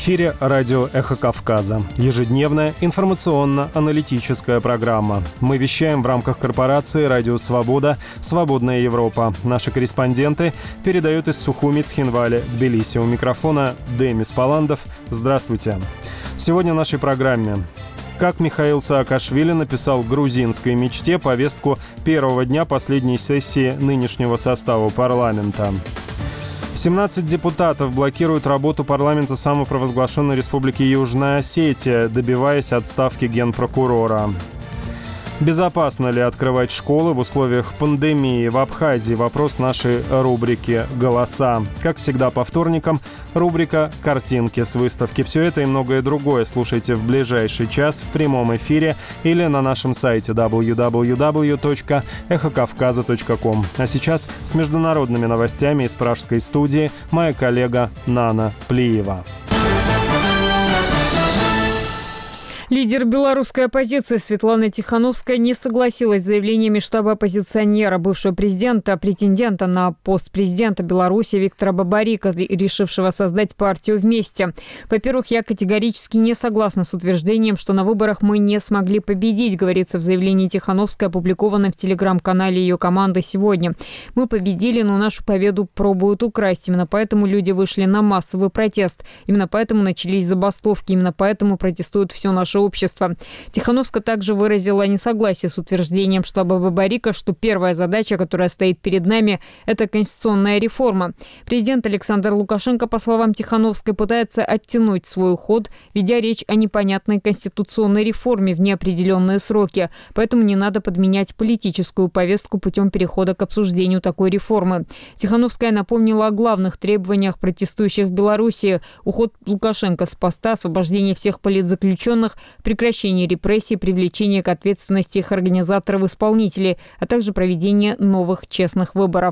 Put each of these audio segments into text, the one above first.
эфире радио «Эхо Кавказа». Ежедневная информационно-аналитическая программа. Мы вещаем в рамках корпорации «Радио Свобода», «Свободная Европа». Наши корреспонденты передают из Сухуми, Цхинвали, Тбилиси. У микрофона Демис Паландов. Здравствуйте. Сегодня в нашей программе: как Михаил Саакашвили написал грузинской мечте повестку первого дня последней сессии нынешнего состава парламента. 17 депутатов блокируют работу парламента самопровозглашенной Республики Южная Осетия, добиваясь отставки генпрокурора. Безопасно ли открывать школы в условиях пандемии в Абхазии? Вопрос нашей рубрики «Голоса». Как всегда по вторникам, рубрика «Картинки с выставки». Все это и многое другое слушайте в ближайший час в прямом эфире или на нашем сайте www.эхокавказа.ком. А сейчас с международными новостями из пражской студии моя коллега Нана Плиева. Лидер белорусской оппозиции Светлана Тихановская не согласилась с заявлениями штаба оппозиционера, бывшего президента, претендента на пост президента Беларуси Виктора Бабарика, решившего создать партию «Вместе». Во-первых, я категорически не согласна с утверждением, что на выборах мы не смогли победить, говорится в заявлении Тихановской, опубликованном в телеграм-канале ее команды сегодня. Мы победили, но нашу победу пробуют украсть. Именно поэтому люди вышли на массовый протест. Именно поэтому начались забастовки. Именно поэтому протестует все наше общества. Тихановская также выразила несогласие с утверждением штаба Бабарика, что первая задача, которая стоит перед нами, это конституционная реформа. Президент Александр Лукашенко, по словам Тихановской, пытается оттянуть свой уход, ведя речь о непонятной конституционной реформе в неопределенные сроки. Поэтому не надо подменять политическую повестку путем перехода к обсуждению такой реформы. Тихановская напомнила о главных требованиях протестующих в Беларуси: уход Лукашенко с поста, освобождение всех политзаключенных, прекращение репрессий, привлечение к ответственности их организаторов-исполнителей, а также проведение новых честных выборов.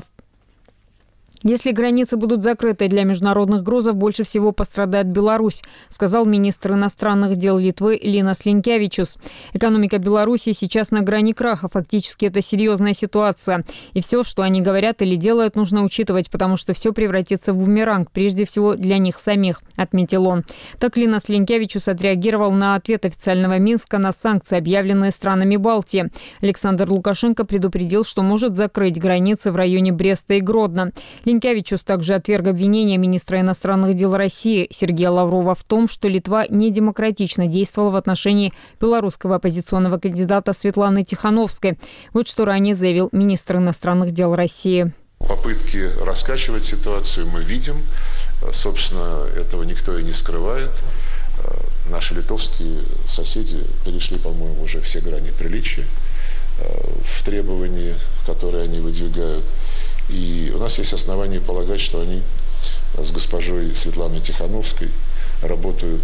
Если границы будут закрыты для международных грузов, больше всего пострадает Беларусь, сказал министр иностранных дел Литвы Линас Линкевичус. Экономика Беларуси сейчас на грани краха. Фактически это серьезная ситуация. И все, что они говорят или делают, нужно учитывать, потому что все превратится в бумеранг, прежде всего для них самих, отметил он. Так Линас Линкевичус отреагировал на ответ официального Минска на санкции, объявленные странами Балтии. Александр Лукашенко предупредил, что может закрыть границы в районе Бреста и Гродно. Линкевичус также отверг обвинения министра иностранных дел России Сергея Лаврова в том, что Литва недемократично действовала в отношении белорусского оппозиционного кандидата Светланы Тихановской. Вот что ранее заявил министр иностранных дел России. Попытки раскачивать ситуацию мы видим. Собственно, этого никто и не скрывает. Наши литовские соседи перешли, по-моему, уже все грани приличия в требовании, которые они выдвигают. И у нас есть основания полагать, что они с госпожой Светланой Тихановской работают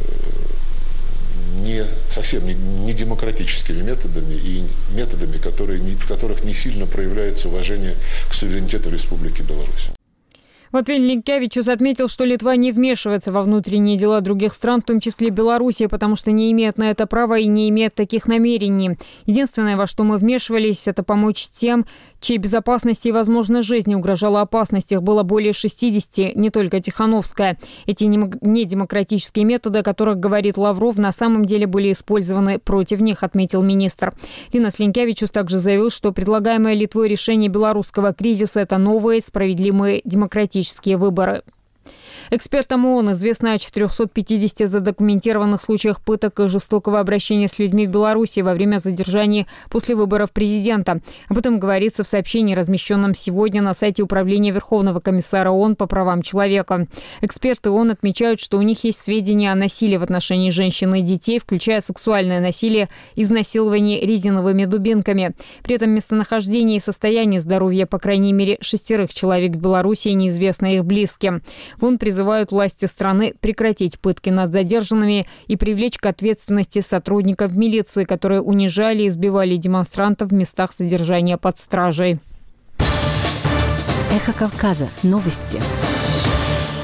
совсем не демократическими методами и методами, в которых не сильно проявляется уважение к суверенитету Республики Беларусь. В ответ Линкевичус отметил, что Литва не вмешивается во внутренние дела других стран, в том числе Беларуси, потому что не имеет на это права и не имеет таких намерений. Единственное, во что мы вмешивались, это помочь тем, чьей безопасности и, возможно, жизни угрожала опасность. Их было более 60, не только Тихановская. Эти недемократические методы, о которых говорит Лавров, на самом деле были использованы против них, отметил министр. Линас Линкевичус также заявил, что предлагаемое Литвой решение белорусского кризиса – это новые, справедливые, демократические выборы. Экспертам ООН известно о 450 задокументированных случаях пыток и жестокого обращения с людьми в Беларуси во время задержания после выборов президента. Об этом говорится в сообщении, размещенном сегодня на сайте Управления Верховного комиссара ООН по правам человека. Эксперты ООН отмечают, что у них есть сведения о насилии в отношении женщин и детей, включая сексуальное насилие, изнасилование резиновыми дубинками. При этом местонахождение и состояние здоровья, по крайней мере, 6 человек в Беларуси неизвестно их близким. ООН призывают власти страны прекратить пытки над задержанными и привлечь к ответственности сотрудников милиции, которые унижали и избивали демонстрантов в местах содержания под стражей. Эхо Кавказа. Новости.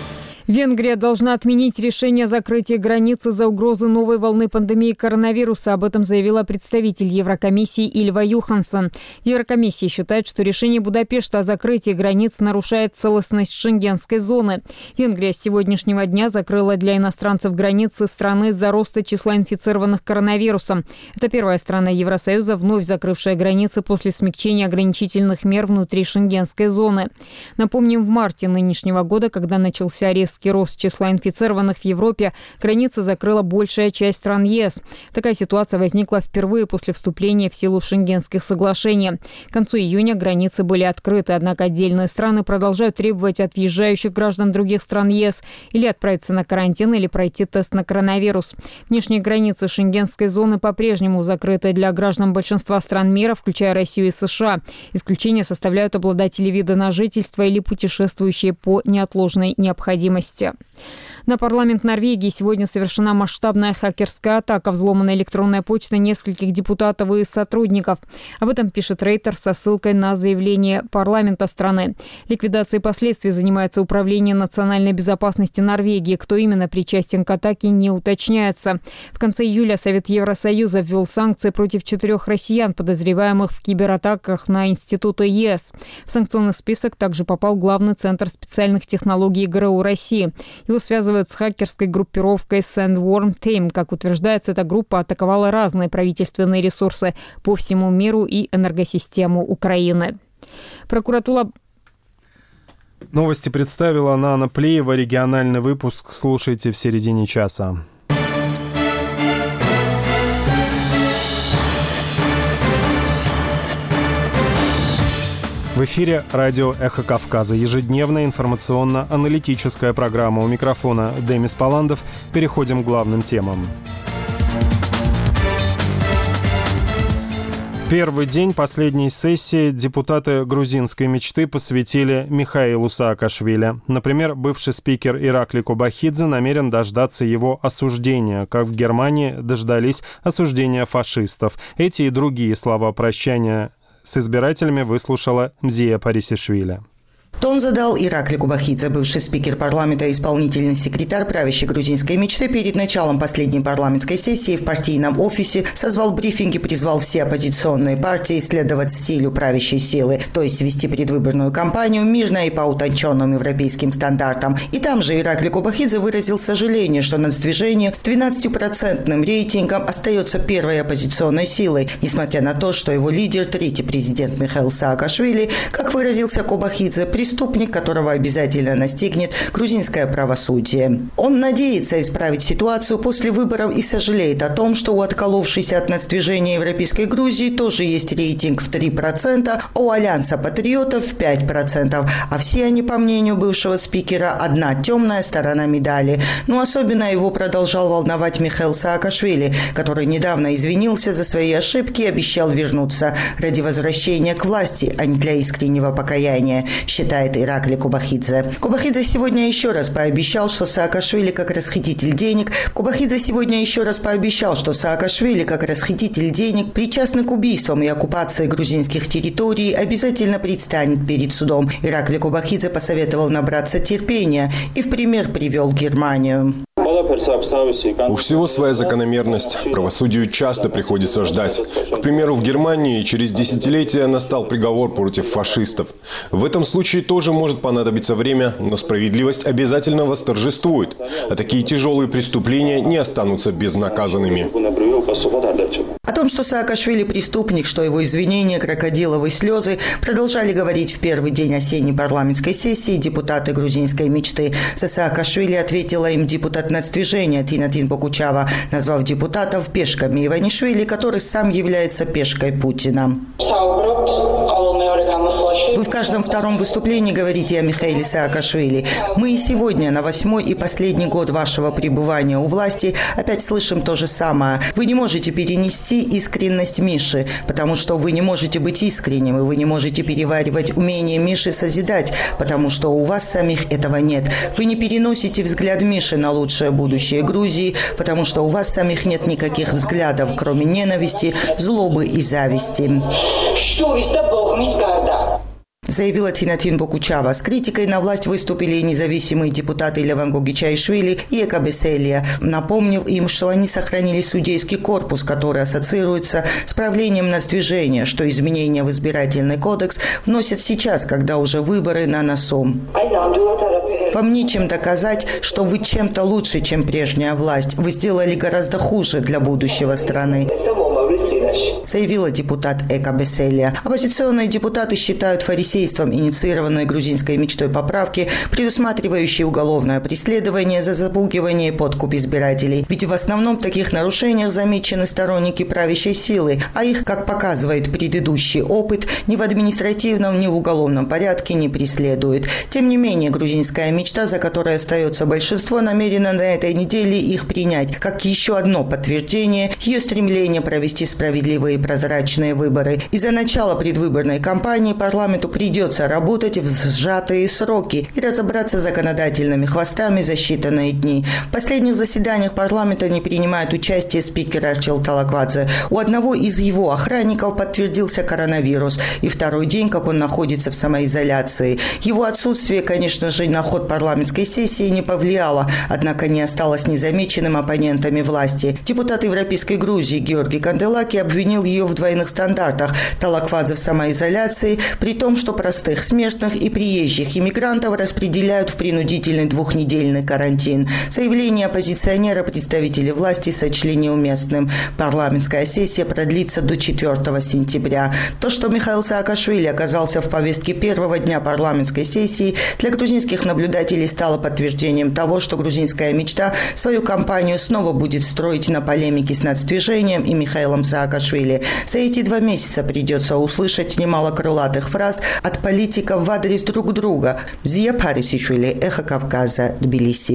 Венгрия должна отменить решение о закрытии границы из-за угрозы новой волны пандемии коронавируса. Об этом заявила представитель Еврокомиссии Ильва Юхансон. Еврокомиссия считает, что решение Будапешта о закрытии границ нарушает целостность Шенгенской зоны. Венгрия с сегодняшнего дня закрыла для иностранцев границы страны из-за роста числа инфицированных коронавирусом. Это первая страна Евросоюза, вновь закрывшая границы после смягчения ограничительных мер внутри Шенгенской зоны. Напомним, в марте нынешнего года, когда начался резкий рост числа инфицированных в Европе, границы закрыла большая часть стран ЕС. Такая ситуация возникла впервые после вступления в силу Шенгенских соглашений. К концу июня границы были открыты, однако отдельные страны продолжают требовать от въезжающих граждан других стран ЕС или отправиться на карантин, или пройти тест на коронавирус. Внешние границы Шенгенской зоны по-прежнему закрыты для граждан большинства стран мира, включая Россию и США. Исключение составляют обладатели вида на жительство или путешествующие по неотложной необходимости. На парламент Норвегии сегодня совершена масштабная хакерская атака. Взломана электронная почта нескольких депутатов и сотрудников. Об этом пишет Рейтер со ссылкой на заявление парламента страны. Ликвидацией последствий занимается Управление национальной безопасности Норвегии. Кто именно причастен к атаке, не уточняется. В конце июля Совет Евросоюза ввел санкции против 4 россиян, подозреваемых в кибератаках на институты ЕС. В санкционный список также попал Главный центр специальных технологий ГРУ России. Его связывают с хакерской группировкой Sandworm Team. Как утверждается, эта группа атаковала разные правительственные ресурсы по всему миру и энергосистему Украины. Прокуратура... Новости представила Нана Плеева. Региональный выпуск слушайте в середине часа. В эфире радио «Эхо Кавказа». Ежедневная информационно-аналитическая программа. У микрофона Демис Паландов. Переходим к главным темам. Первый день последней сессии депутаты грузинской мечты посвятили Михаилу Саакашвили. Например, бывший спикер Иракли Кобахидзе намерен дождаться его осуждения, как в Германии дождались осуждения фашистов. Эти и другие слова прощания с избирателями выслушала Мзия Парисишвили. Тон задал Иракли Кобахидзе, бывший спикер парламента и исполнительный секретарь правящей грузинской мечты. Перед началом последней парламентской сессии в партийном офисе созвал брифинг и призвал все оппозиционные партии следовать стилю правящей силы, то есть вести предвыборную кампанию мирно и по утонченным европейским стандартам. И там же Иракли Кобахидзе выразил сожаление, что нацдвижение с 12% рейтингом остается первой оппозиционной силой, несмотря на то, что его лидер, третий президент Михаил Саакашвили, как выразился Кобахидзе, преступник, которого обязательно настигнет грузинское правосудие. Он надеется исправить ситуацию после выборов и сожалеет о том, что у отколовшейся от нацдвижения Европейской Грузии тоже есть рейтинг в 3%, а у Альянса патриотов в 5%. А все они, по мнению бывшего спикера, одна темная сторона медали. Но особенно его продолжал волновать Михаил Саакашвили, который недавно извинился за свои ошибки и обещал вернуться ради возвращения к власти, а не для искреннего покаяния, считает Иракли Кобахидзе. Кобахидзе сегодня еще раз пообещал, что Саакашвили как расхититель денег причастный к убийствам и оккупации грузинских территорий, обязательно предстанет перед судом. Иракли Кобахидзе посоветовал набраться терпения и в пример привел Германию. У всего своя закономерность. Правосудию часто приходится ждать. К примеру, в Германии через десятилетия настал приговор против фашистов. В этом случае тоже может понадобиться время, но справедливость обязательно восторжествует, а такие тяжелые преступления не останутся безнаказанными. О том, что Саакашвили преступник, что его извинения, крокодиловые слезы, продолжали говорить в первый день осенней парламентской сессии депутаты грузинской мечты. За Саакашвили ответила им депутат нацдвижения Тинатин Бокучава, назвав депутатов пешками Иванишвили, который сам является пешкой Путина. Вы в каждом втором выступлении говорите о Михаиле Саакашвили. Мы и сегодня, на 8-й и последний год вашего пребывания у власти, опять слышим то же самое. Вы не можете перенести искренность Миши, потому что вы не можете быть искренним, и вы не можете переваривать умение Миши созидать, потому что у вас самих этого нет. Вы не переносите взгляд Миши на лучшее будущее Грузии, потому что у вас самих нет никаких взглядов, кроме ненависти, злобы и зависти. заявила Тинатин Бокучава. С критикой на власть выступили независимые депутаты Леван Гогичаишвили и Эка Беселия, напомнив им, что они сохранили судейский корпус, который ассоциируется с правлением нацдвижения, что изменения в избирательный кодекс вносят сейчас, когда уже выборы на носу. Вам нечем доказать, что вы чем-то лучше, чем прежняя власть. Вы сделали гораздо хуже для будущего страны, заявила депутат Эка Беселия. Оппозиционные депутаты считают фарисейством инициированной грузинской мечтой поправки, предусматривающей уголовное преследование за запугивание и подкуп избирателей. Ведь в основном в таких нарушениях замечены сторонники правящей силы, а их, как показывает предыдущий опыт, ни в административном, ни в уголовном порядке не преследует. Тем не менее, грузинская мечта, за которой остается большинство, намерена на этой неделе их принять, как еще одно подтверждение ее стремления провести справедливые и прозрачные выборы. Из-за начала предвыборной кампании парламенту придется работать в сжатые сроки и разобраться с законодательными хвостами за считанные дни. В последних заседаниях парламента не принимает участие спикер Арчил Талаквадзе. У одного из его охранников подтвердился коронавирус, и второй день, как он находится в самоизоляции. Его отсутствие, конечно же, на ход парламентской сессии не повлияло, однако не осталось незамеченным оппонентами власти. Депутат Европейской Грузии Георгий Канделаки обвинил ее в двойных стандартах. Талаквадзе в самоизоляции, при том, что простых смертных и приезжих иммигрантов распределяют в принудительный двухнедельный карантин. Заявление оппозиционера представители власти сочли неуместным. Парламентская сессия продлится до 4 сентября. То, что Михаил Саакашвили оказался в повестке первого дня парламентской сессии, для грузинских наблюдателей стало подтверждением того, что грузинская мечта свою кампанию снова будет строить на полемике с нацдвижением и Михаилом Саакашвили. За эти 2 месяца придется услышать немало крылатых фраз от политиков в адрес друг друга. Зия Парисишвили, Эхо Кавказа, Тбилиси.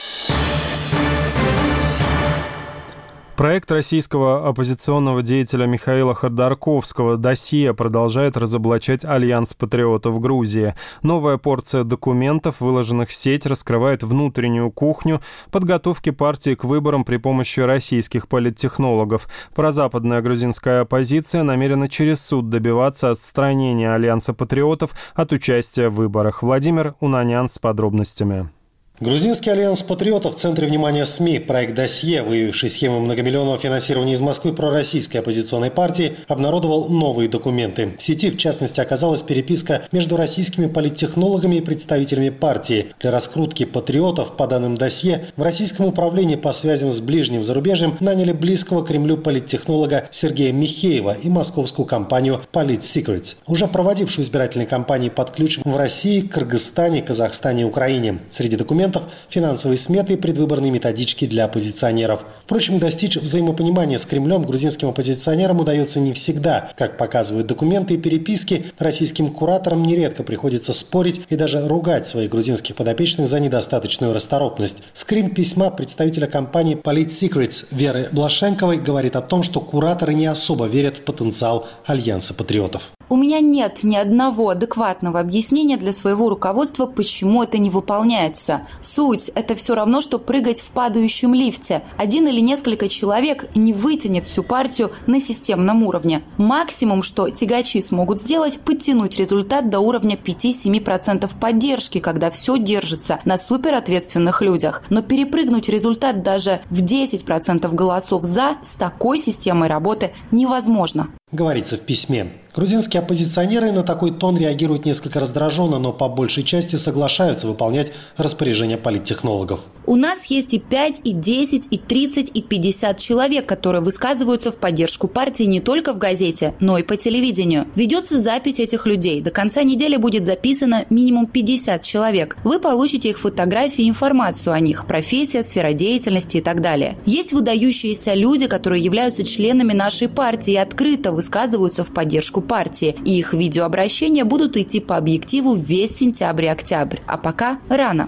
Проект российского оппозиционного деятеля Михаила Ходорковского «Досье» продолжает разоблачать Альянс патриотов Грузии. Новая порция документов, выложенных в сеть, раскрывает внутреннюю кухню подготовки партии к выборам при помощи российских политтехнологов. Прозападная грузинская оппозиция намерена через суд добиваться отстранения Альянса патриотов от участия в выборах. Владимир Унанян с подробностями. Грузинский альянс патриотов в центре внимания СМИ. Проект «Досье», выявивший схему многомиллионного финансирования из Москвы пророссийской оппозиционной партии, обнародовал новые документы. В сети, в частности, оказалась переписка между российскими политтехнологами и представителями партии. Для раскрутки патриотов, по данным «Досье», в российском управлении по связям с ближним зарубежьем наняли близкого Кремлю политтехнолога Сергея Михеева и московскую компанию «Политсекретс», уже проводившую избирательные кампании под ключ в России, Кыргызстане, Казахстане и Украине. Среди документов финансовые сметы и предвыборные методички для оппозиционеров. Впрочем, достичь взаимопонимания с Кремлем грузинским оппозиционерам удается не всегда. Как показывают документы и переписки, российским кураторам нередко приходится спорить и даже ругать своих грузинских подопечных за недостаточную расторопность. Скрин письма представителя компании «Политсекретс» Веры Блашенковой говорит о том, что кураторы не особо верят в потенциал Альянса патриотов. У меня нет ни одного адекватного объяснения для своего руководства, почему это не выполняется. Суть – это все равно, что прыгать в падающем лифте. Один или несколько человек не вытянет всю партию на системном уровне. Максимум, что тягачи смогут сделать – подтянуть результат до уровня 5-7% поддержки, когда все держится на суперответственных людях. Но перепрыгнуть результат даже в 10% голосов «за» с такой системой работы невозможно. Говорится в письме. Грузинские оппозиционеры на такой тон реагируют несколько раздраженно, но по большей части соглашаются выполнять распоряжения политтехнологов. У нас есть и 5, и 10, и 30, и 50 человек, которые высказываются в поддержку партии не только в газете, но и по телевидению. Ведется запись этих людей. До конца недели будет записано минимум 50 человек. Вы получите их фотографии и информацию о них, профессия, сфера деятельности и так далее. Есть выдающиеся люди, которые являются членами нашей партии и открыто высказываются в поддержку партии, и их видеообращения будут идти по объективу весь сентябрь и октябрь, а пока рано.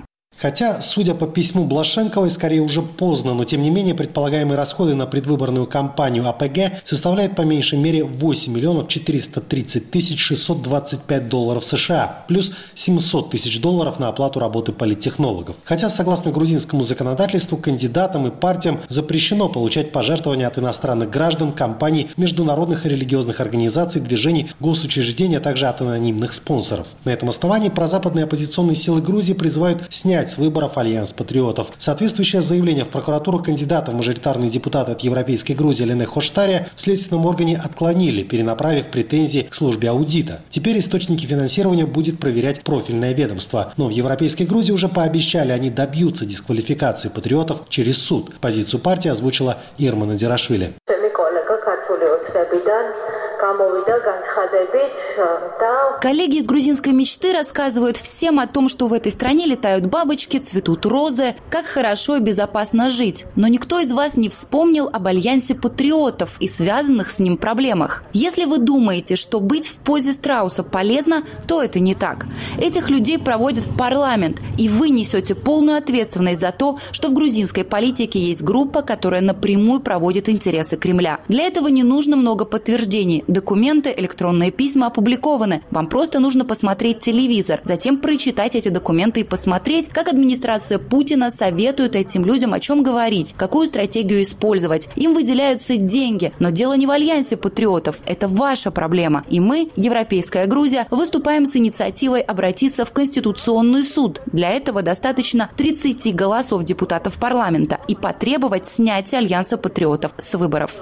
Хотя, судя по письму Блашенковой, скорее уже поздно, но тем не менее предполагаемые расходы на предвыборную кампанию АПГ составляют по меньшей мере 8 миллионов 430 тысяч 625 долларов США, плюс 700 тысяч долларов на оплату работы политтехнологов. Хотя, согласно грузинскому законодательству, кандидатам и партиям запрещено получать пожертвования от иностранных граждан, компаний, международных и религиозных организаций, движений, госучреждений, а также от анонимных спонсоров. На этом основании прозападные оппозиционные силы Грузии призывают снять с выборов Альянс патриотов. Соответствующее заявление в прокуратуру кандидата в мажоритарные депутаты от Европейской Грузии Лене Хоштария в следственном органе отклонили, перенаправив претензии к службе аудита. Теперь источники финансирования будет проверять профильное ведомство. Но в Европейской Грузии уже пообещали, они добьются дисквалификации патриотов через суд. Позицию партии озвучила Ирма Надирашвили. Коллеги из грузинской мечты рассказывают всем о том, что в этой стране летают бабочки, цветут розы, как хорошо и безопасно жить. Но никто из вас не вспомнил об альянсе патриотов и связанных с ним проблемах. Если вы думаете, что быть в позе страуса полезно, то это не так. Этих людей проводят в парламент, и вы несете полную ответственность за то, что в грузинской политике есть группа, которая напрямую проводит интересы Кремля. Для этого не нужно много подтверждений. Документы, электронные письма опубликованы. Вам просто нужно посмотреть телевизор, затем прочитать эти документы и посмотреть, как администрация Путина советует этим людям, о чем говорить, какую стратегию использовать. Им выделяются деньги, но дело не в альянсе патриотов. Это ваша проблема. И мы, Европейская Грузия, выступаем с инициативой обратиться в Конституционный суд. Для этого достаточно 30 голосов депутатов парламента и потребовать снятия альянса патриотов с выборов.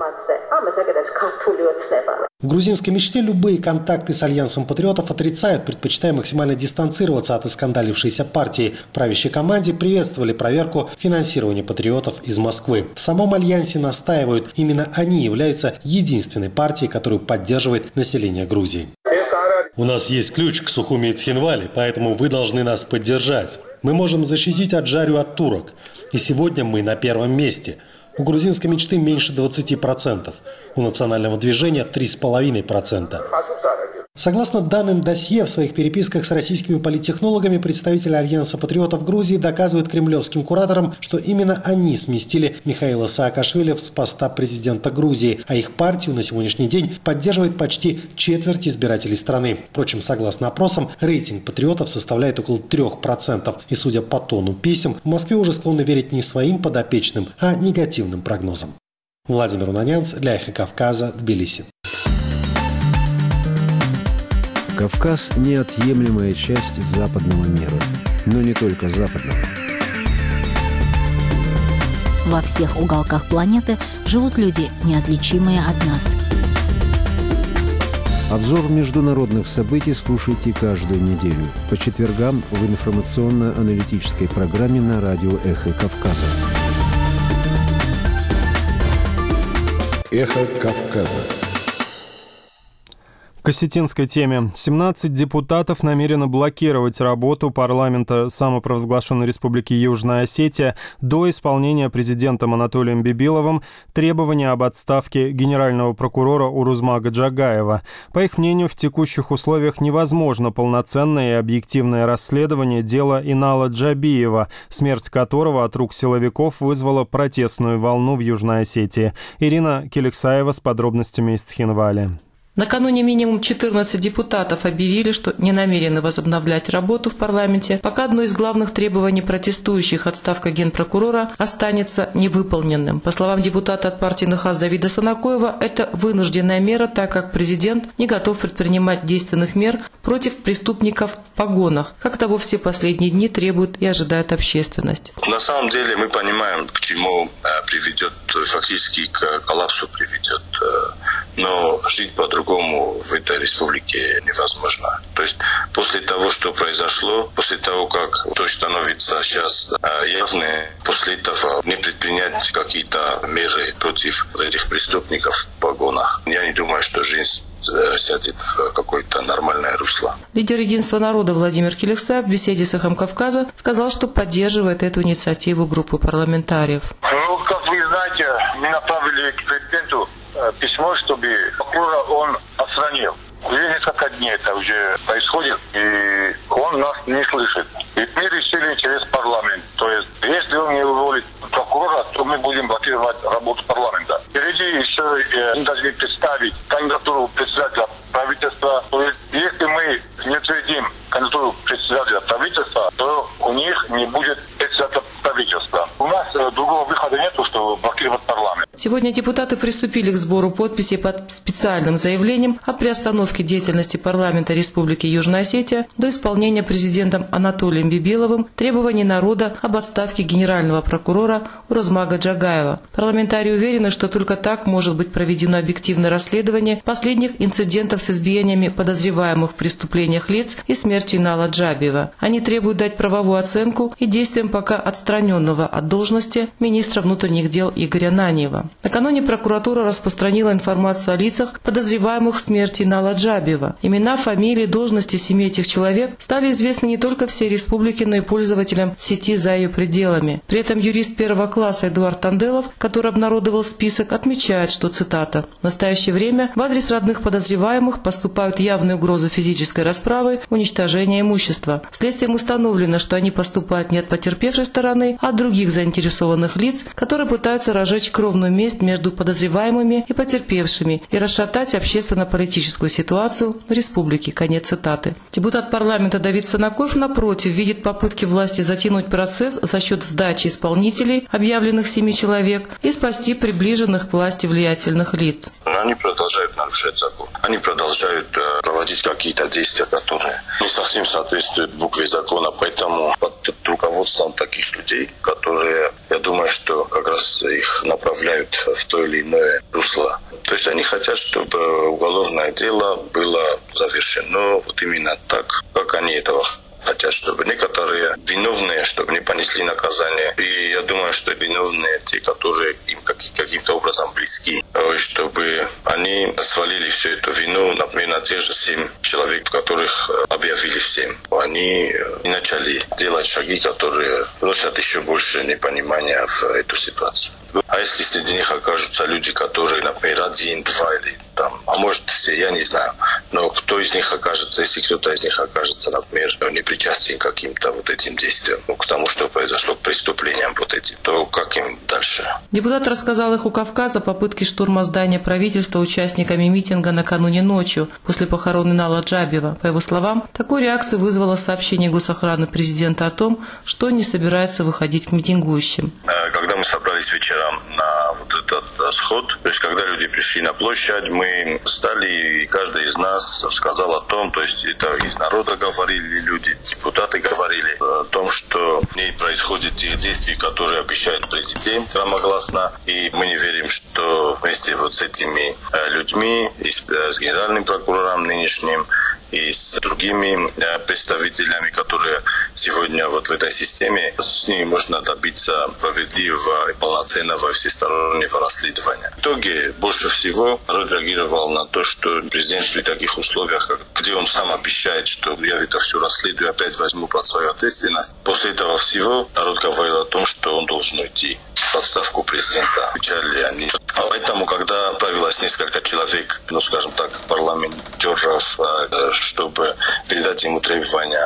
В грузинской мечте любые контакты с Альянсом патриотов отрицают, предпочитая максимально дистанцироваться от оскандалившейся партии. Правящей команде приветствовали проверку финансирования патриотов из Москвы. В самом Альянсе настаивают, именно они являются единственной партией, которую поддерживает население Грузии. У нас есть ключ к Сухуми и Цхинвали, поэтому вы должны нас поддержать. Мы можем защитить Аджарию от турок. И сегодня мы на первом месте. У грузинской мечты меньше 20%. У национального движения 3,5%. Согласно данным досье, в своих переписках с российскими политтехнологами представители Альянса патриотов Грузии доказывают кремлевским кураторам, что именно они сместили Михаила Саакашвили с поста президента Грузии, а их партию на сегодняшний день поддерживает почти четверть избирателей страны. Впрочем, согласно опросам, рейтинг патриотов составляет около 3%. И судя по тону писем, в Москве уже склонны верить не своим подопечным, а негативным прогнозам. Владимир Унанянц для Эхо Кавказа, Тбилиси. Кавказ – неотъемлемая часть западного мира, но не только западного. Во всех уголках планеты живут люди, неотличимые от нас. Обзор международных событий слушайте каждую неделю по четвергам в информационно-аналитической программе на радио «Эхо Кавказа». «Эхо Кавказа». К осетинской теме. 17 депутатов намерены блокировать работу парламента самопровозглашенной республики Южная Осетия до исполнения президентом Анатолием Бибиловым требования об отставке генерального прокурора Урузмага Джагаева. По их мнению, в текущих условиях невозможно полноценное и объективное расследование дела Инала Джабиева, смерть которого от рук силовиков вызвала протестную волну в Южной Осетии. Ирина Келексаева с подробностями из Цхинвали. Накануне минимум 14 депутатов объявили, что не намерены возобновлять работу в парламенте, пока одно из главных требований протестующих, отставка генпрокурора, останется невыполненным. По словам депутата от партии НХАС Давида Санакоева, это вынужденная мера, так как президент не готов предпринимать действенных мер против преступников в погонах, как того все последние дни требует и ожидает общественность. На самом деле мы понимаем, к чему приведет, фактически к коллапсу приведет. Но жить по-другому в этой республике невозможно. То есть после того, что произошло, после того, как то становится сейчас явно, после этого не предпринять какие-то меры против этих преступников в погонах. Я не думаю, что жизнь сядет в какое-то нормальное русло. Лидер Единства народа Владимир Келексаев в беседе с Эхом Кавказа сказал, что поддерживает эту инициативу группы парламентариев. Как вы знаете, мы направили к президенту письмо, чтобы прокурора он отстранил. Уже несколько дней это уже происходит, и он нас не слышит. И мы решили через парламент. То есть, если он не уволит прокурора, то мы будем блокировать работу парламента. Впереди еще не должны представить кандидатуру председателя правительства. То есть, если мы не утвердим кандидатуру председателя правительства, то у них не будет председателя правительства. У нас другого выхода нет, чтобы блокировать парламент. Сегодня депутаты приступили к сбору подписей под специальным заявлением о приостановке деятельности парламента Республики Южная Осетия до исполнения президентом Анатолием Бибиловым требований народа об отставке генерального прокурора Уразмага Джагаева. Парламентарии уверены, что только так может быть проведено объективное расследование последних инцидентов с избиениями подозреваемых в преступлениях лиц и смертью Инала Джабиева. Они требуют дать правовую оценку и действиям пока отстраненного от должности министра внутренних дел Игоря Наниева. Накануне прокуратура распространила информацию о лицах, подозреваемых в смерти Инала Джабиева. Имена, фамилии, должности семей этих человек стали известны не только всей республике, но и пользователям сети за ее пределами. При этом юрист первого класса Эдуард Танделов, который обнародовал список, отмечает, что, цитата, «В настоящее время в адрес родных подозреваемых поступают явные угрозы физической расправы, уничтожения имущества. Следствием установлено, что они поступают не от потерпевшей стороны, а от других заинтересованных лиц, которые пытаются разжечь кровную месть между подозреваемыми и потерпевшими и расшатать общественно-политическую ситуацию в республике». Конец цитаты. Депутат парламента Давид Санакоев, напротив, видит попытки власти затянуть процесс за счет сдачи исполнителей, объявленных 7 человек, и спасти приближенных к власти влиятельных лиц. Они продолжают нарушать закон. Они продолжают проводить какие-то действия, которые не совсем соответствуют букве закона. Поэтому под руководством таких людей, которые, я думаю, что как раз их направляют в то или иное русло. То есть они хотят, чтобы уголовное дело было завершено вот именно так, как они этого хотят, чтобы некоторые виновные, чтобы не понесли наказание. И я думаю, что виновные те, которые им каким-то образом близки, чтобы они свалили всю эту вину, например, на тех же 7 человек, которых объявили всем. Они начали делать шаги, которые вносят еще больше непонимания в эту ситуацию. А если среди них окажутся люди, которые, например, 1, 2 или там, а может все, я не знаю, но кто из них окажется, если кто-то из них окажется, например, не причастен к каким-то вот этим действиям, к тому, что произошло, к преступлениям вот этим, то как им дальше? Депутат рассказал их у Кавказа о попытке штурма здания правительства участниками митинга накануне ночью после похорон Инала Джабиева. По его словам, такую реакцию вызвало сообщение госохраны президента о том, что не собирается выходить к митингующим. Когда мы собрались вечером на вот этот сход, то есть когда люди пришли на площадь, мы встали, и каждый из нас сказал о том, то есть это из народа говорили люди, депутаты говорили о том, что не происходит те действия, которые обещает президент громогласно, и мы не верим, что вместе вот с этими людьми, и с генеральным прокурором нынешним, и с другими представителями, которые сегодня вот в этой системе, с ними можно добиться справедливого и полноценного всестороннего расследования. В итоге больше всего народ реагировал на то, что президент при таких условиях, где он сам обещает, что я это все расследую, опять возьму под свою ответственность. После этого всего народ говорил о том, что он должен уйти в отставку президента. Отвечали они. Поэтому, когда отправилось несколько человек, скажем так, парламентеров, чтобы передать ему требования,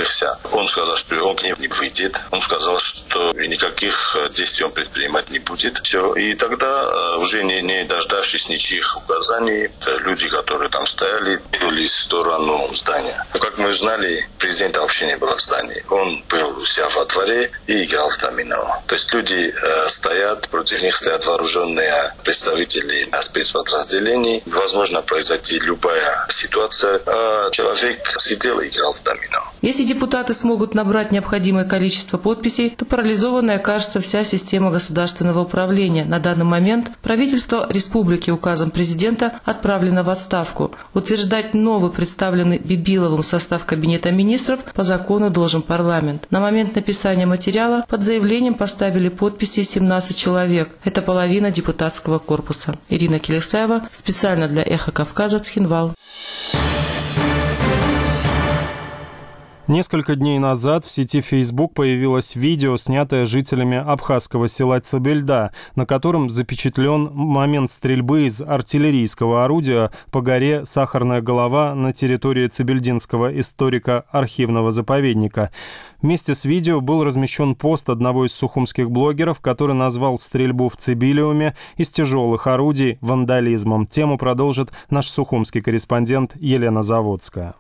он сказал, что он к ним не выйдет. Он сказал, что никаких действий он предпринимать не будет. Все. И тогда, уже не дождавшись ничьих указаний, люди, которые там стояли, двинулись в сторону здания. Но, как мы узнали, президента вообще не было в здании. Он был у себя во дворе и играл в домино. То есть люди стоят, против них стоят вооруженные представители спецподразделений. Возможно произойти любая ситуация. А человек сидел и играл в домино. Если депутаты смогут набрать необходимое количество подписей, то парализованной окажется вся система государственного управления. На данный момент правительство республики указом президента отправлено в отставку. Утверждать новый представленный Бибиловым состав Кабинета министров по закону должен парламент. На момент написания материала под заявлением поставили подписи 17 человек. Это половина депутатского корпуса. Ирина Келесаева, специально для «Эхо Кавказа», Цхинвал. Несколько дней назад в сети Facebook появилось видео, снятое жителями абхазского села Цыбельда, на котором запечатлен момент стрельбы из артиллерийского орудия по горе Сахарная голова на территории Цыбельдинского историко-архивного заповедника. Вместе с видео был размещен пост одного из сухумских блогеров, который назвал стрельбу в Цибилиуме из тяжелых орудий вандализмом. Тему продолжит наш сухумский корреспондент Елена Заводская.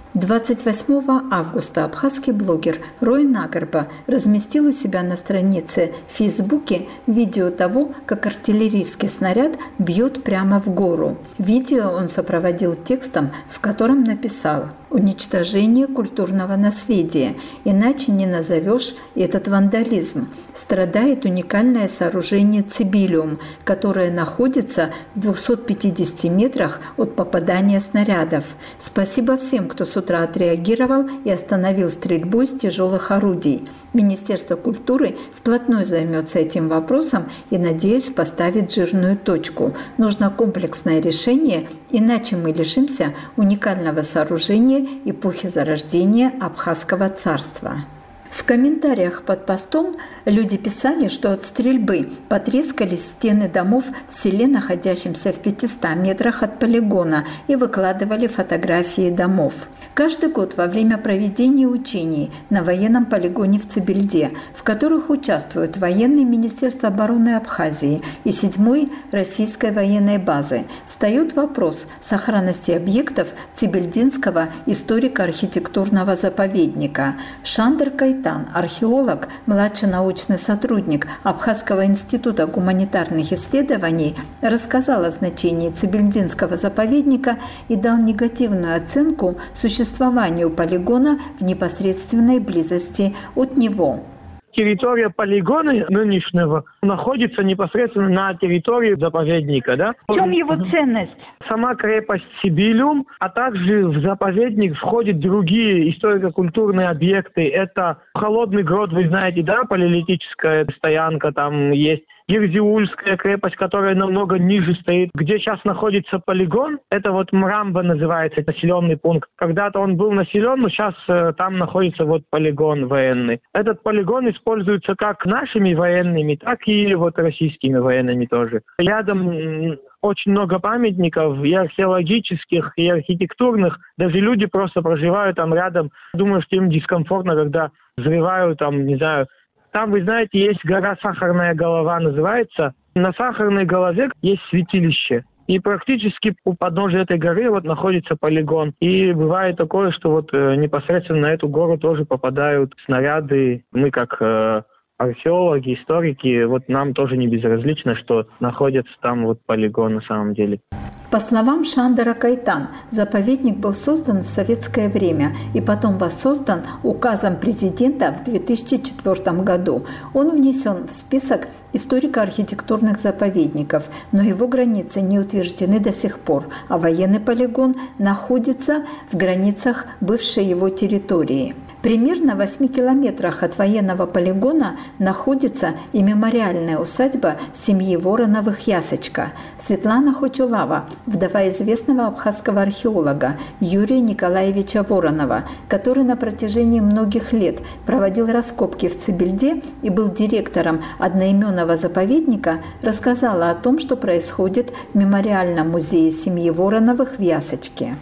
28 августа абхазский блогер Рой Нагарба разместил у себя на странице в Фейсбуке видео того, как артиллерийский снаряд бьет прямо в гору. Видео он сопроводил текстом, в котором написал: «Уничтожение культурного наследия, иначе не назовешь этот вандализм. Страдает уникальное сооружение Цибилиум, которое находится в 250 метрах от попадания снарядов. Спасибо всем, кто с утра отреагировал и остановил стрельбу из тяжелых орудий. Министерство культуры вплотную займется этим вопросом и, надеюсь, поставит жирную точку. Нужно комплексное решение, иначе мы лишимся уникального сооружения эпохи зарождения Абхазского царства». В комментариях под постом люди писали, что от стрельбы потрескались стены домов в селе, находящемся в 500 метрах от полигона, и выкладывали фотографии домов. Каждый год во время проведения учений на военном полигоне в Цибельде, в которых участвуют военные Министерства обороны Абхазии и 7-й российской военной базы, встает вопрос сохранности объектов Цибельдинского историко-архитектурного заповедника. Шандер Кайтан, археолог, младший научный сотрудник Абхазского института гуманитарных исследований, рассказал о значении Цибельдинского заповедника и дал негативную оценку существованию полигона в непосредственной близости от него. Территория полигона нынешнего находится непосредственно на территории заповедника. Да? В чем его ценность? Сама крепость Цибилиум, а также в заповедник входят другие историко-культурные объекты. Это Холодный Грот, вы знаете, да, палеолитическая стоянка там есть. Ерзиульская крепость, которая намного ниже стоит, где сейчас находится полигон. Это вот Мрамба называется, населенный пункт. Когда-то он был населен, но сейчас там находится вот полигон военный. Этот полигон используется как нашими военными, так и вот российскими военными тоже. Рядом очень много памятников, и археологических, и архитектурных. Даже люди просто проживают там рядом. Думаю, что им дискомфортно, когда взрывают там, не знаю. Там, вы знаете, есть гора Сахарная голова, называется. На Сахарной голове есть святилище. И практически у подножия этой горы вот находится полигон. И бывает такое, что вот непосредственно на эту гору тоже попадают снаряды. Мы как археологи, историки, вот нам тоже не безразлично, что находится там вот полигон на самом деле. По словам Шандера Кайтан, заповедник был создан в советское время и потом воссоздан указом президента в 2004 году. Он внесен в список историко-архитектурных заповедников, но его границы не утверждены до сих пор, а военный полигон находится в границах бывшей его территории. Примерно в 8 километрах от военного полигона находится и мемориальная усадьба семьи Вороновых «Ясочка». Светлана Хочулава, вдова известного абхазского археолога Юрия Николаевича Воронова, который на протяжении многих лет проводил раскопки в Цибельде и был директором одноименного заповедника, рассказала о том, что происходит в мемориальном музее семьи Вороновых в Ясочке.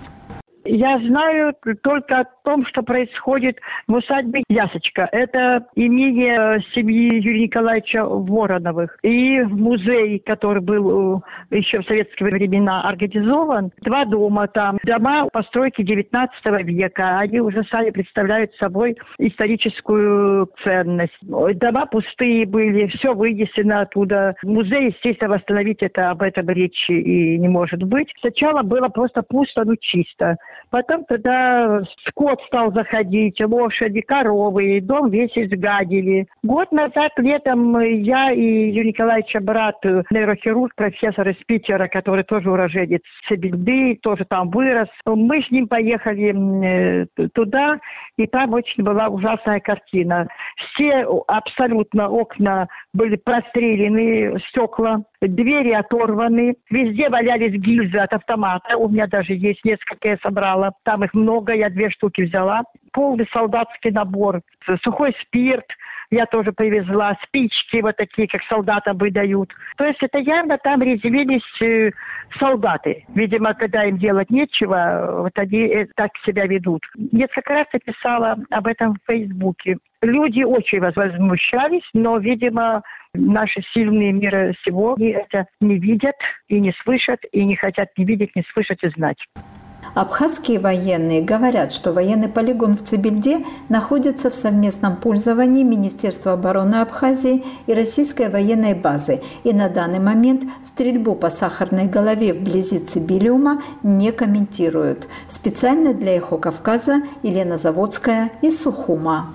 Я знаю только о том, что происходит в усадьбе «Ясочка». Это имение семьи Юрия Николаевича Вороновых. И в музей, который был еще в советские времена организован, 2 дома там. Дома постройки 19 века. Они уже сами представляют собой историческую ценность. Дома пустые были, все вынесено оттуда. Музей, естественно, восстановить это, об этом речи и не может быть. Сначала было просто пусто, но чисто. Потом туда скот стал заходить, лошади, коровы, дом весь изгадили. Год назад летом я и Юрий Николаевич брат, нейрохирург, профессор из Питера, который тоже уроженец Цибельды, тоже там вырос. Мы с ним поехали туда, и там очень была ужасная картина. Все абсолютно окна были прострелены, стекла. Двери оторваны, везде валялись гильзы от автомата. У меня даже есть несколько, я собрала. Там их много, я 2 штуки взяла. полный солдатский набор, сухой спирт. Я тоже привезла спички, вот такие, как солдатам выдают. То есть это явно там резвились солдаты. Видимо, когда им делать нечего, вот они так себя ведут. Несколько раз я писала об этом в Фейсбуке. Люди очень возмущались, но, видимо, наши сильные мира сего это не видят и не слышат, и не хотят не видеть, не слышать и знать. Абхазские военные говорят, что военный полигон в Цибильде находится в совместном пользовании Министерства обороны Абхазии и российской военной базы. И на данный момент стрельбу по Сахарной голове вблизи Цибилиума не комментируют. Специально для «Эхо Кавказа» Елена Заводская из Сухума.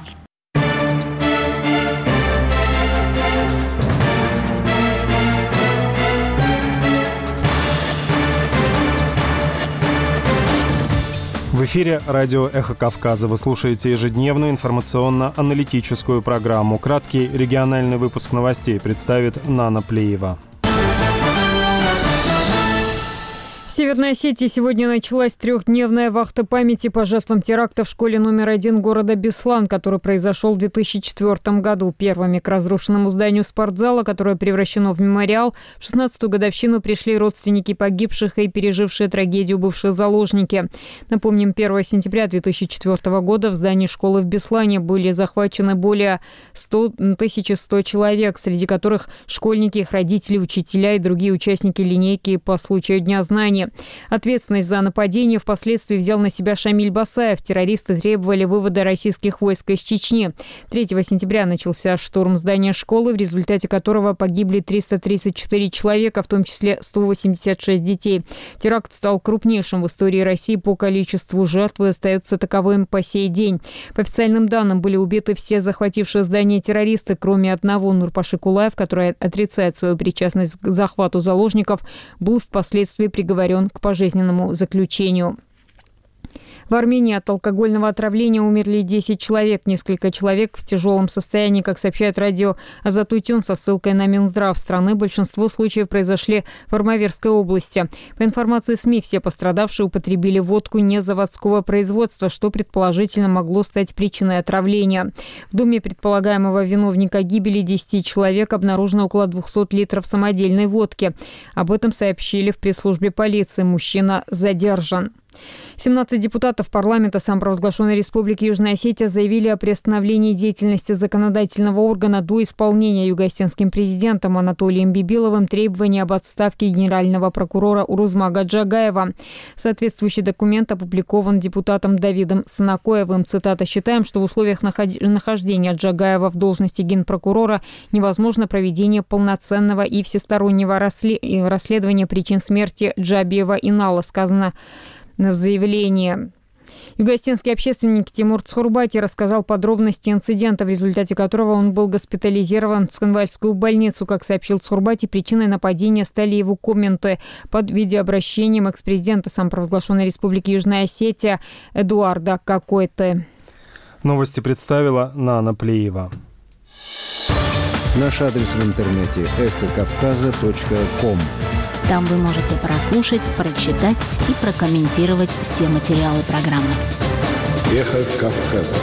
В эфире радио «Эхо Кавказа». Вы слушаете ежедневную информационно-аналитическую программу. Краткий региональный выпуск новостей представит Нана Плеева. В Северной Осетии сегодня началась трехдневная вахта памяти по жертвам теракта в школе номер 1 города Беслан, который произошел в 2004 году. Первыми к разрушенному зданию спортзала, которое превращено в мемориал, в 16-ю годовщину пришли родственники погибших и пережившие трагедию бывшие заложники. Напомним, 1 сентября 2004 года в здании школы в Беслане были захвачены более 1100 человек, среди которых школьники, их родители, учителя и другие участники линейки по случаю Дня знаний. Ответственность за нападение впоследствии взял на себя Шамиль Басаев. Террористы требовали вывода российских войск из Чечни. 3 сентября начался штурм здания школы, в результате которого погибли 334 человека, в том числе 186 детей. Теракт стал крупнейшим в истории России по количеству жертв и остается таковым по сей день. По официальным данным, были убиты все захватившие здание террористы, кроме одного. Нурпаши Кулаев, который отрицает свою причастность к захвату заложников, был впоследствии приговорен к пожизненному заключению. В Армении от алкогольного отравления умерли 10 человек. Несколько человек в тяжелом состоянии, как сообщает радио Азатутюн со ссылкой на Минздрав страны. Большинство случаев произошли в Армавирской области. По информации СМИ, все пострадавшие употребили водку незаводского производства, что предположительно могло стать причиной отравления. В доме предполагаемого виновника гибели 10 человек обнаружено около 200 литров самодельной водки. Об этом сообщили в пресс-службе полиции. Мужчина задержан. 17 депутатов парламента самопровозглашенной Республики Южная Осетия заявили о приостановлении деятельности законодательного органа до исполнения югоосетинским президентом Анатолием Бибиловым требований об отставке генерального прокурора Урузмага Джагаева. Соответствующий документ опубликован депутатом Давидом Санакоевым. Цитата: «Считаем, что в условиях нахождения Джагаева в должности генпрокурора невозможно проведение полноценного и всестороннего расследования причин смерти Джабиева Инала», сказано в заявлении. Югоосетинский общественник Тимур Цхурбати рассказал подробности инцидента, в результате которого он был госпитализирован в Цхинвальскую больницу. Как сообщил Цхурбати, причиной нападения стали его комменты под видеообращением экс-президента самопровозглашенной Республики Южная Осетия Эдуарда Какойты. Новости представила Нана Плеева. Наш адрес в интернете эхокавказа.ком. Там вы можете прослушать, прочитать и прокомментировать все материалы программы. Эхо Кавказа.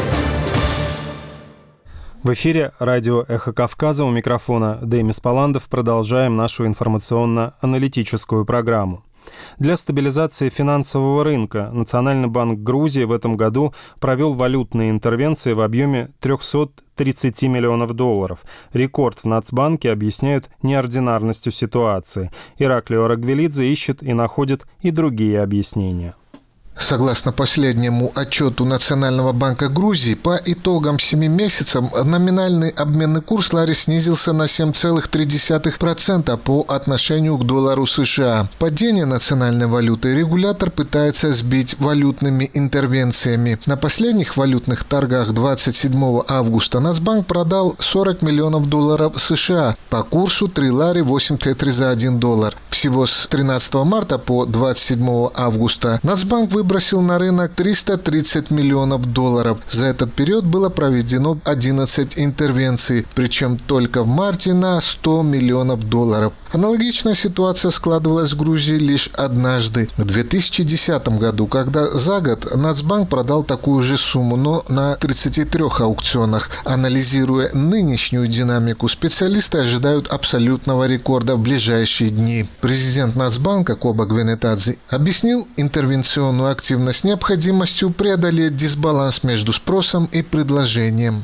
В эфире радио «Эхо Кавказа», у микрофона Демис Паландов. Продолжаем нашу информационно-аналитическую программу. Для стабилизации финансового рынка Национальный банк Грузии в этом году провел валютные интервенции в объеме 330 миллионов долларов. Рекорд в Нацбанке объясняют неординарностью ситуации. Ираклио Рагвелидзе ищет и находит и другие объяснения. Согласно последнему отчету Национального банка Грузии, по итогам 7 месяцев номинальный обменный курс лари снизился на 7,3% по отношению к доллару США. Падение национальной валюты регулятор пытается сбить валютными интервенциями. На последних валютных торгах 27 августа Нацбанк продал 40 миллионов долларов США по курсу 3 лари 8 тетри за $1. Всего с 13 марта по 27 августа Нацбанк выбрал выбросил на рынок $330 миллионов. За этот период было проведено 11 интервенций, причем только в марте на $100 миллионов. Аналогичная ситуация складывалась в Грузии лишь однажды, в 2010 году, когда за год Нацбанк продал такую же сумму, но на 33 аукционах. Анализируя нынешнюю динамику, специалисты ожидают абсолютного рекорда в ближайшие дни. Президент Нацбанка Коба Гвенетадзе объяснил интервенционную активность необходимостью преодолеть дисбаланс между спросом и предложением.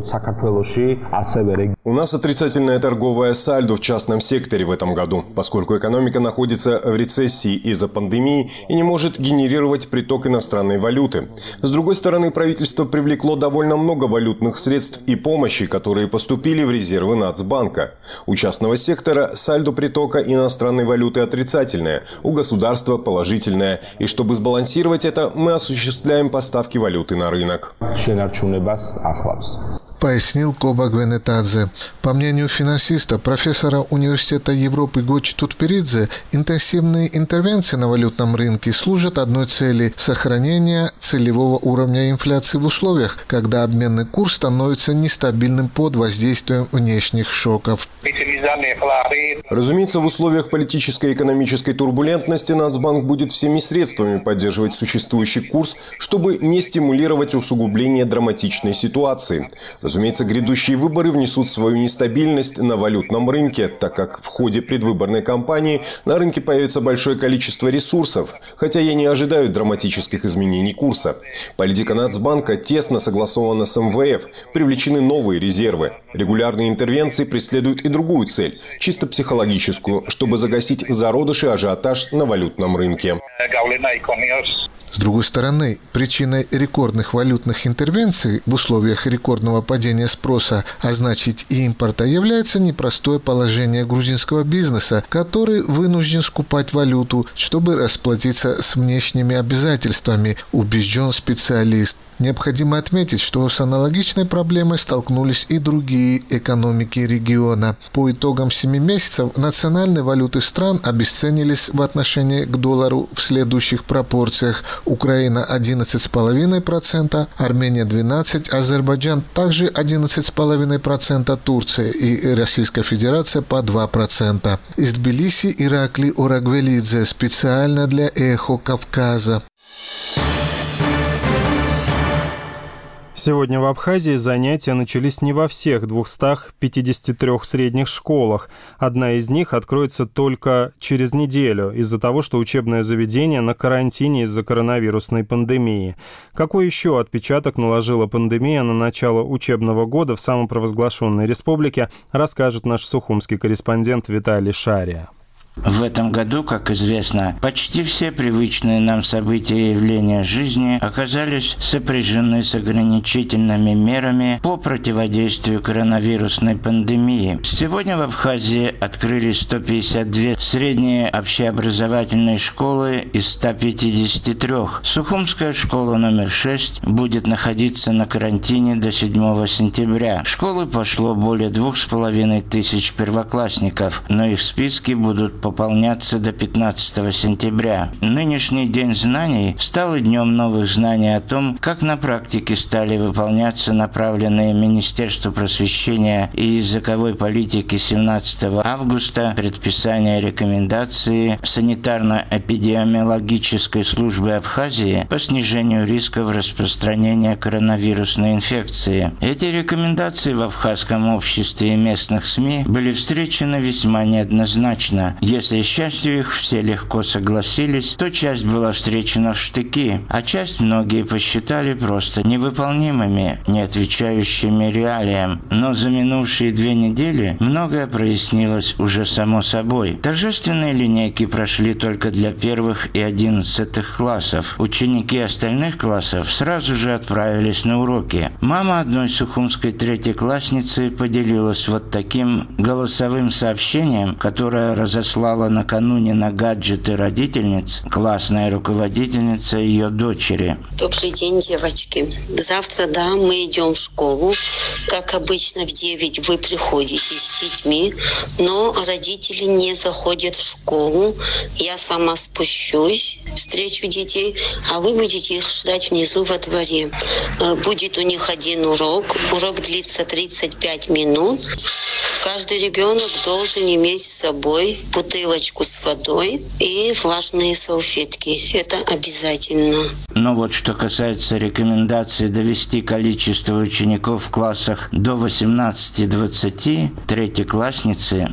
У нас отрицательное торговое сальдо в частном секторе в этом году, поскольку экономика находится в рецессии из-за пандемии и не может генерировать приток иностранной валюты. С другой стороны, правительство привлекло довольно много валютных средств и помощи, которые поступили в резервы Нацбанка. У частного сектора сальдо притока иностранной валюты отрицательное, у государства положительное. И чтобы сбалансировать это, мы осуществляем поставки валюты на рынок. Пояснил Коба Гвенетадзе. По мнению финансиста, профессора Университета Европы Гочи Тутперидзе, интенсивные интервенции на валютном рынке служат одной цели – сохранения целевого уровня инфляции в условиях, когда обменный курс становится нестабильным под воздействием внешних шоков. Разумеется, в условиях политической и экономической турбулентности Нацбанк будет всеми средствами поддерживать существующий курс, чтобы не стимулировать усугубление драматичной ситуации. Разумеется, грядущие выборы внесут свою нестабильность на валютном рынке, так как в ходе предвыборной кампании на рынке появится большое количество ресурсов, хотя я не ожидаю драматических изменений курса. Политика Нацбанка тесно согласована с МВФ, привлечены новые резервы. Регулярные интервенции преследуют и другую цель, чисто психологическую, чтобы загасить зародыши ажиотаж на валютном рынке. С другой стороны, причиной рекордных валютных интервенций в условиях рекордного падения спроса, а значит и импорта, является непростое положение грузинского бизнеса, который вынужден скупать валюту, чтобы расплатиться с внешними обязательствами, убежден специалист. Необходимо отметить, что с аналогичной проблемой столкнулись и другие экономики региона. По итогам 7 месяцев национальные валюты стран обесценились в отношении к доллару в следующих пропорциях. Украина 11,5%, Армения 12%, Азербайджан также 11,5%, Турция и Российская Федерация по 2%. Из Тбилиси Иракли Орагвелидзе специально для «Эхо Кавказа». Сегодня в Абхазии занятия начались не во всех 253 средних школах. Одна из них откроется только через неделю из-за того, что учебное заведение на карантине из-за коронавирусной пандемии. Какой еще отпечаток наложила пандемия на начало учебного года в самопровозглашенной республике, расскажет наш сухумский корреспондент Виталий Шария. В этом году, как известно, почти все привычные нам события и явления жизни оказались сопряжены с ограничительными мерами по противодействию коронавирусной пандемии. Сегодня в Абхазии открылись 152 средние общеобразовательные школы из 153. Сухумская школа номер 6 будет находиться на карантине до 7 сентября. В школы пошло более 2500 первоклассников, но их списки будут пополняться до 15 сентября. Нынешний День знаний стал и днем новых знаний о том, как на практике стали выполняться направленные Министерству просвещения и языковой политики 17 августа предписания рекомендации санитарно-эпидемиологической службы Абхазии по снижению рисков распространения коронавирусной инфекции. Эти рекомендации в абхазском обществе и местных СМИ были встречены весьма неоднозначно. Если, к счастью, их все легко согласились, то часть была встречена в штыки, а часть многие посчитали просто невыполнимыми, не отвечающими реалиям. Но за минувшие 2 недели многое прояснилось уже само собой. Торжественные линейки прошли только для 1 и 11 классов. Ученики остальных классов сразу же отправились на уроки. Мама одной сухумской 3-классницы поделилась вот таким голосовым сообщением, которое разослала послала накануне на гаджеты родительниц классная руководительница ее дочери. Добрый день, девочки. Завтра, да, мы идем в школу. Как обычно, в 9 вы приходите с детьми, но родители не заходят в школу. Я сама спущусь, встречу детей, а вы будете их ждать внизу во дворе. Будет у них один урок. Урок длится 35 минут. Каждый ребенок должен иметь с собой бутылочку с водой и влажные салфетки. Это обязательно. Но вот что касается рекомендации довести количество учеников в классах до 18-20, третьеклассницы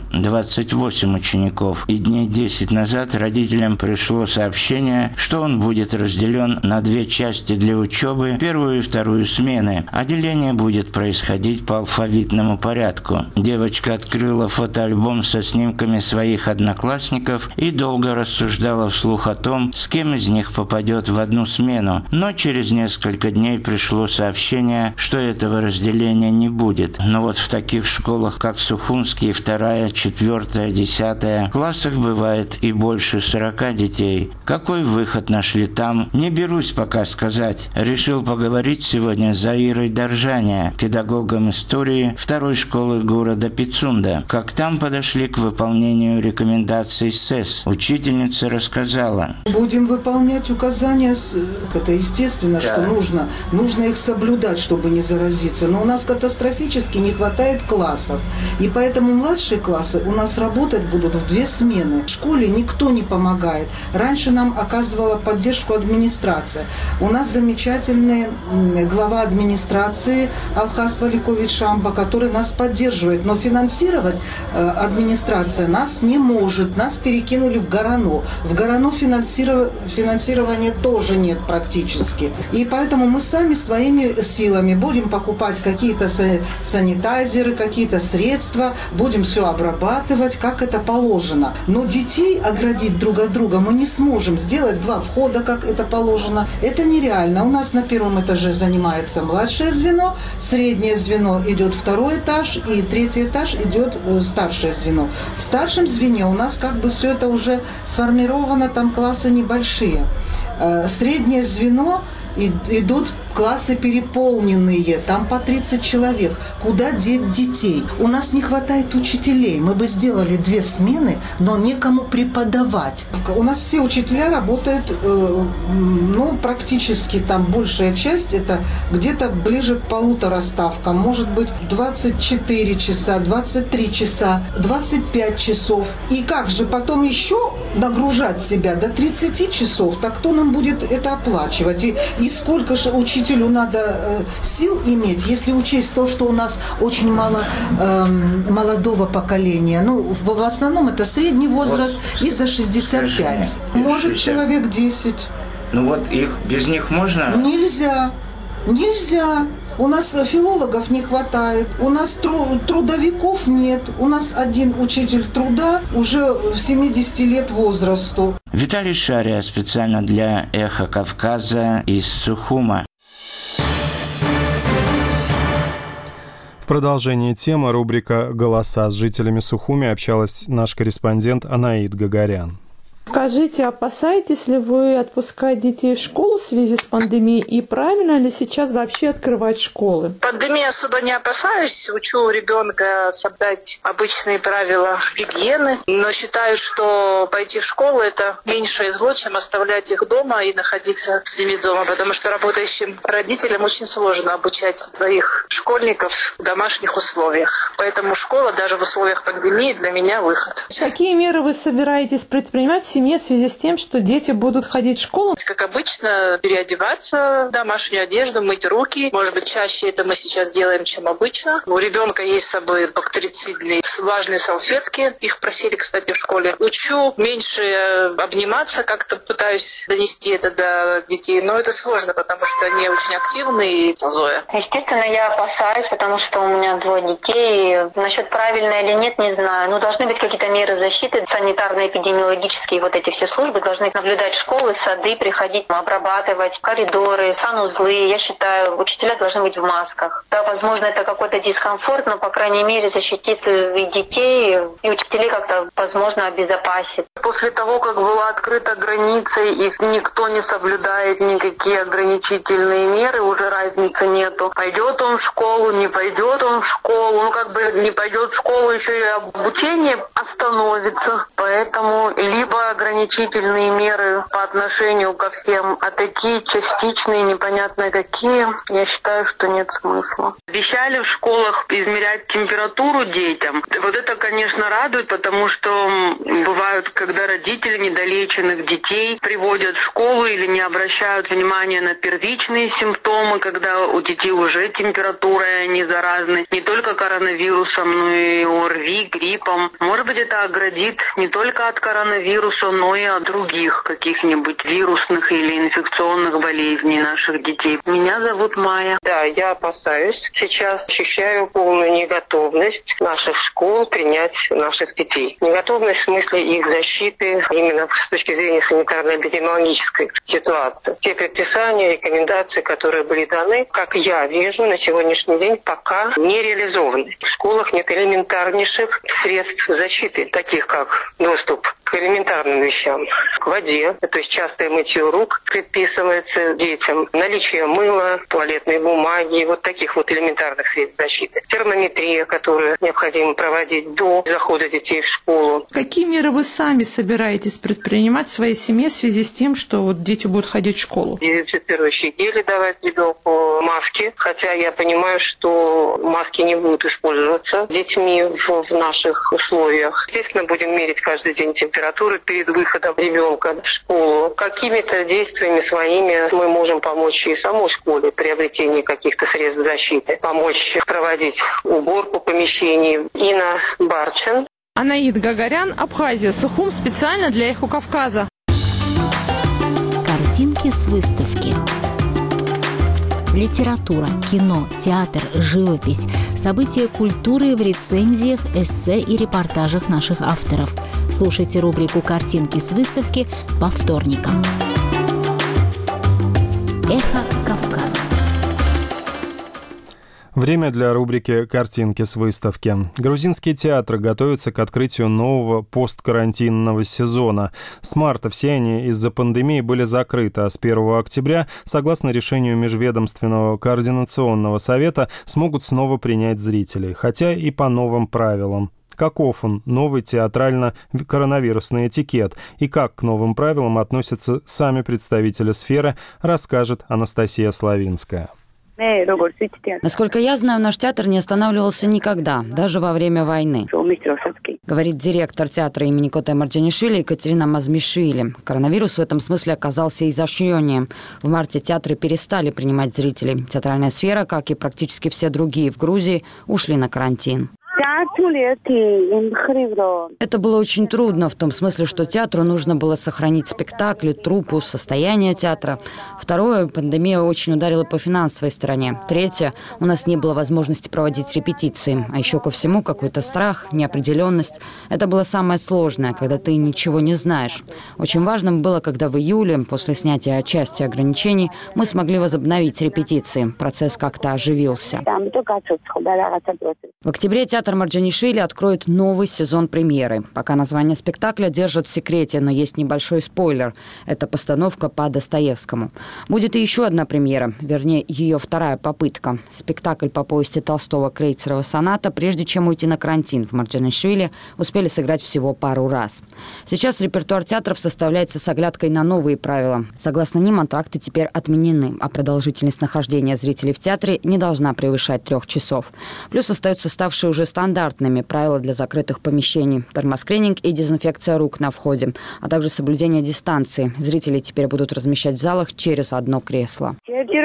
28 учеников. И дней 10 назад родителям пришло сообщение, что он будет разделен на 2 части для учебы, первую и вторую смены. А деление будет происходить по алфавитному порядку. Девочка открыла фотоальбом со снимками своих одноклассников и долго рассуждала вслух о том, с кем из них попадет в одну смену. Но через несколько дней пришло сообщение, что этого разделения не будет. Но вот в таких школах, как Сухумские, 2, 4, 10 классах бывает и больше 40 детей. Какой выход нашли там, не берусь пока сказать. Решил поговорить сегодня с Заирой Доржаня, педагогом истории 2 школы города Пицунда. Как там подошли к выполнению рекомендаций СЭС. Учительница рассказала. Будем выполнять указания. Это естественно, что нужно. Нужно их соблюдать, чтобы не заразиться. Но у нас катастрофически не хватает классов. И поэтому младшие классы у нас работать будут в 2 смены. В школе никто не помогает. Раньше нам оказывала поддержку администрация. У нас замечательный глава администрации Алхас Валикович Шамба, который нас поддерживает. Но финансировать администрация нас не может. Нас перекинули в Горано. В Горано финансирования тоже нет практически. И поэтому мы сами своими силами будем покупать какие-то санитайзеры, какие-то средства, будем все обрабатывать, как это положено. Но детей оградить друг от друга мы не сможем. Сделать 2 входа, как это положено, это нереально. У нас на 1 этаже занимается младшее звено, среднее звено идет 2 этаж, и 3 этаж идет старшее звено. В старшем звене у нас как бы все это уже сформировано, там классы небольшие. Среднее звено идут классы переполненные, там по 30 человек. Куда деть детей? У нас не хватает учителей. Мы бы сделали 2 смены, но некому преподавать. У нас все учителя работают, практически там большая часть, это где-то ближе к 1,5 ставкам. Может быть 24 часа, 23 часа, 25 часов. И как же потом еще нагружать себя до 30 часов? Так кто нам будет это оплачивать? И сколько же учителю надо сил иметь, если учесть то, что у нас очень мало молодого поколения. В основном это средний возраст и за 65. Может, человек 10. Без них можно? Нельзя. У нас филологов не хватает, у нас трудовиков нет, у нас один учитель труда уже в 70 лет возрасту. Виталий Шария специально для «Эхо Кавказа» из Сухума. В продолжении темы рубрика «Голоса». С жителями Сухуми общалась наш корреспондент Анаид Гагарян. Скажите, опасаетесь ли вы отпускать детей в школу в связи с пандемией? И правильно ли сейчас вообще открывать школы? Пандемии особо не опасаюсь. Учу ребенка соблюдать обычные правила гигиены. Но считаю, что пойти в школу – это меньшее зло, чем оставлять их дома и находиться с ними дома. Потому что работающим родителям очень сложно обучать своих школьников в домашних условиях. Поэтому школа даже в условиях пандемии для меня выход. Какие меры вы собираетесь предпринимать в семье в связи с тем, что дети будут ходить в школу? Как обычно, переодеваться в домашнюю одежду, мыть руки. Может быть, чаще это мы сейчас делаем, чем обычно. У ребенка есть с собой бактерицидные влажные салфетки. Их просили, кстати, в школе. Учу меньше обниматься, как-то пытаюсь донести это до детей. Но это сложно, потому что они очень активные и злые. Естественно, я опасаюсь, потому что у меня 2 детей. Насчет правильно или нет, не знаю. Но должны быть какие-то меры защиты санитарно-эпидемиологические вот эти все службы должны наблюдать школы, сады, приходить, обрабатывать коридоры, санузлы. Я считаю, учителя должны быть в масках. Да, возможно, это какой-то дискомфорт, но, по крайней мере, защитит и детей, и учителей как-то, возможно, обезопасит. После того, как была открыта граница и никто не соблюдает никакие ограничительные меры, уже разницы нету. Пойдет он в школу, не пойдет он в школу. Ну, как бы не пойдет в школу, еще и обучение остановится. Поэтому либо ограничительные меры по отношению ко всем, а такие частичные, непонятно какие, я считаю, что нет смысла. Обещали в школах измерять температуру детям. Вот это, конечно, радует, потому что бывают, когда родители недолеченных детей приводят в школу или не обращают внимания на первичные симптомы, когда у детей уже температура, и они заразны не только коронавирусом, но и ОРВИ, гриппом. Может быть, это оградит не только от коронавируса, но и от других каких-нибудь вирусных или инфекционных болезней наших детей. Меня зовут Майя. Да, я опасаюсь. Сейчас ощущаю полную неготовность наших школ принять наших детей. Неготовность в смысле их защиты именно с точки зрения санитарно-эпидемиологической ситуации. Те предписания, рекомендации, которые были даны, как я вижу, на сегодняшний день пока не реализованы. В школах нет элементарнейших средств защиты, таких как доступ к элементарным вещам, к воде, то есть частое мытье рук предписывается детям, наличие мыла, туалетной бумаги, вот таких вот элементарных средств защиты. Термометрия, которую необходимо проводить до захода детей в школу. Какие меры вы сами собираетесь предпринимать в своей семье в связи с тем, что вот дети будут ходить в школу? Дезинфицирующие гели давать ребенку, маски, хотя я понимаю, что маски не будут использоваться детьми в наших условиях. Естественно, будем мерить каждый день температуру перед выходом ребенка в школу. Какими-то действиями своими мы можем помочь и самой школе в приобретении каких-то средств защиты, помочь проводить уборку помещений. Инна Барчин. Анаид Гагарян, Абхазия, Сухум, специально для «Эхо Кавказа». Картинки с выставки. Литература, кино, театр, живопись, события культуры в рецензиях, эссе и репортажах наших авторов. Слушайте рубрику «Картинки с выставки» по вторникам. Эхо Кавказа. Время для рубрики «Картинки с выставки». Грузинские театры готовятся к открытию нового посткарантинного сезона. С марта все они из-за пандемии были закрыты, а с 1 октября, согласно решению Межведомственного координационного совета, смогут снова принять зрителей, хотя и по новым правилам. Каков он, новый театрально-коронавирусный этикет, и как к новым правилам относятся сами представители сферы, расскажет Анастасия Славинская. Насколько я знаю, наш театр не останавливался никогда, даже во время войны, говорит директор театра имени Коте Марджанишвили Екатерина Мазмишвили. Коронавирус в этом смысле оказался изощрением. В марте театры перестали принимать зрителей. Театральная сфера, как и практически все другие в Грузии, ушли на карантин. Это было очень трудно, в том смысле, что театру нужно было сохранить спектакли, труппу, состояние театра. Второе, пандемия очень ударила по финансовой стороне. Третье, у нас не было возможности проводить репетиции. А еще ко всему какой-то страх, неопределенность. Это было самое сложное, когда ты ничего не знаешь. Очень важным было, когда в июле, после снятия части ограничений, мы смогли возобновить репетиции. Процесс как-то оживился. В октябре театр Марджанишвили откроет новый сезон премьеры. Пока название спектакля держат в секрете, но есть небольшой спойлер. Это постановка по Достоевскому. Будет и еще одна премьера, вернее, ее вторая попытка. Спектакль по повести Толстого «Крейцерова соната», прежде чем уйти на карантин в Марджанишвили, успели сыграть всего пару раз. Сейчас репертуар театров составляется с оглядкой на новые правила. Согласно ним, антракты теперь отменены, а продолжительность нахождения зрителей в театре не должна превышать 3 часов. Плюс остаются ставшие уже стандартными правила для закрытых помещений, термоскрининг и дезинфекция рук на входе, а также соблюдение дистанции. Зрители теперь будут размещать в залах через одно кресло.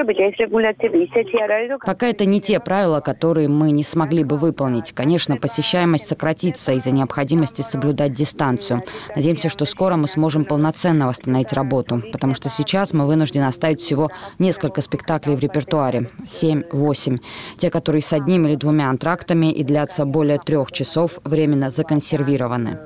Пока это не те правила, которые мы не смогли бы выполнить. Конечно, посещаемость сократится из-за необходимости соблюдать дистанцию. Надеемся, что скоро мы сможем полноценно восстановить работу, потому что сейчас мы вынуждены оставить всего несколько спектаклей в репертуаре. 7-8. Те, которые с одним или двумя антрактами и длятся больше более 3 часов временно законсервированы.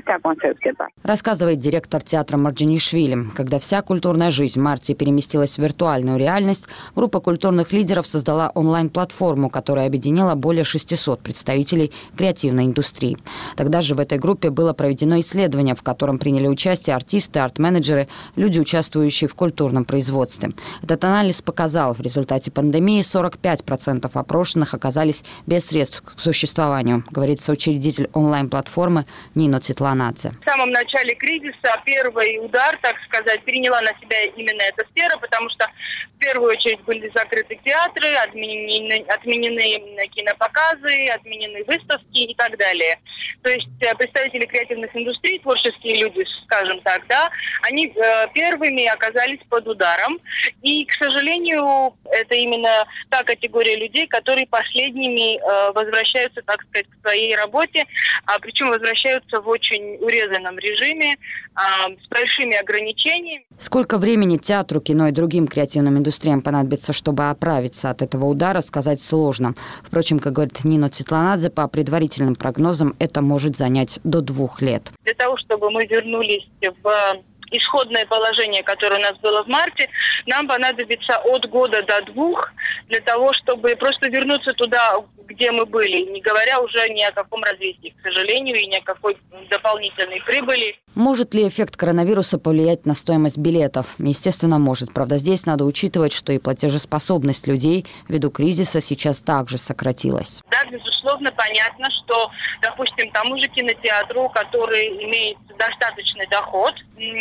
Рассказывает директор театра Марджанишвили. Когда вся культурная жизнь в марте переместилась в виртуальную реальность, группа культурных лидеров создала онлайн-платформу, которая объединила более 600 представителей креативной индустрии. Тогда же в этой группе было проведено исследование, в котором приняли участие артисты, арт-менеджеры, люди, участвующие в культурном производстве. Этот анализ показал, в результате пандемии 45% опрошенных оказались без средств к существованию, говорит соучредитель онлайн-платформы Нино Цитланадзе. В самом начале кризиса первый удар, так сказать, приняла на себя именно эта сфера, потому что в первую очередь были закрыты театры, отменены кинопоказы, отменены выставки и так далее. То есть представители креативных индустрий, творческие люди, скажем так, да, они первыми оказались под ударом. И, к сожалению, это именно та категория людей, которые последними возвращаются, так сказать, к своей работе, причем возвращаются в очень урезанном режиме, с большими ограничениями. Сколько времени театру, кино и другим креативным индустриям понадобится, чтобы оправиться от этого удара, сказать сложно. Впрочем, как говорит Нино Цитланадзе, по предварительным прогнозам это может занять до 2 лет. Для того, чтобы мы вернулись в исходное положение, которое у нас было в марте, нам понадобится от года до 2 для того, чтобы просто вернуться туда, где мы были, не говоря уже ни о каком развитии, к сожалению, и ни о какой дополнительной прибыли. Может ли эффект коронавируса повлиять на стоимость билетов? Естественно, может. Правда, здесь надо учитывать, что и платежеспособность людей ввиду кризиса сейчас также сократилась. Да, безусловно, понятно, что, допустим, тому же кинотеатру, который имеет достаточный доход,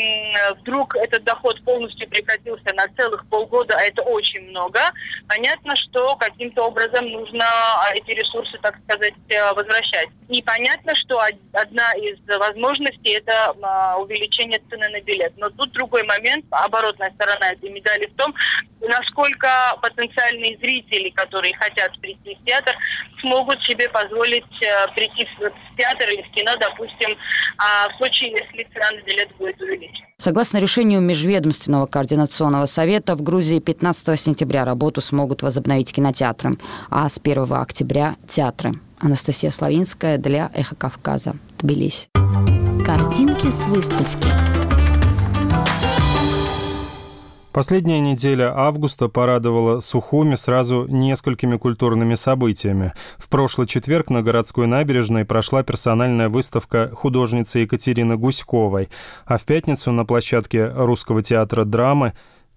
вдруг этот доход полностью прекратился на целых полгода, а это очень много, понятно, что каким-то образом нужно эти ресурсы, так сказать, возвращать. И понятно, что одна из возможностей – это увеличение цены на билет. Но тут другой момент, оборотная сторона этой медали в том, насколько потенциальные зрители, которые хотят прийти в театр, смогут себе позволить прийти в театр или в кино, допустим, в случае, если цена на билет будет увеличена. Согласно решению Межведомственного координационного совета, в Грузии 15 сентября работу смогут возобновить кинотеатры, а с 1 октября – театры. Анастасия Славинская для «Эхо Кавказа», Тбилиси. Картинки с выставки. Последняя неделя августа порадовала Сухуми сразу несколькими культурными событиями. В прошлый четверг на городской набережной прошла персональная выставка художницы Екатерины Гуськовой, а в пятницу на площадке Русского театра драмы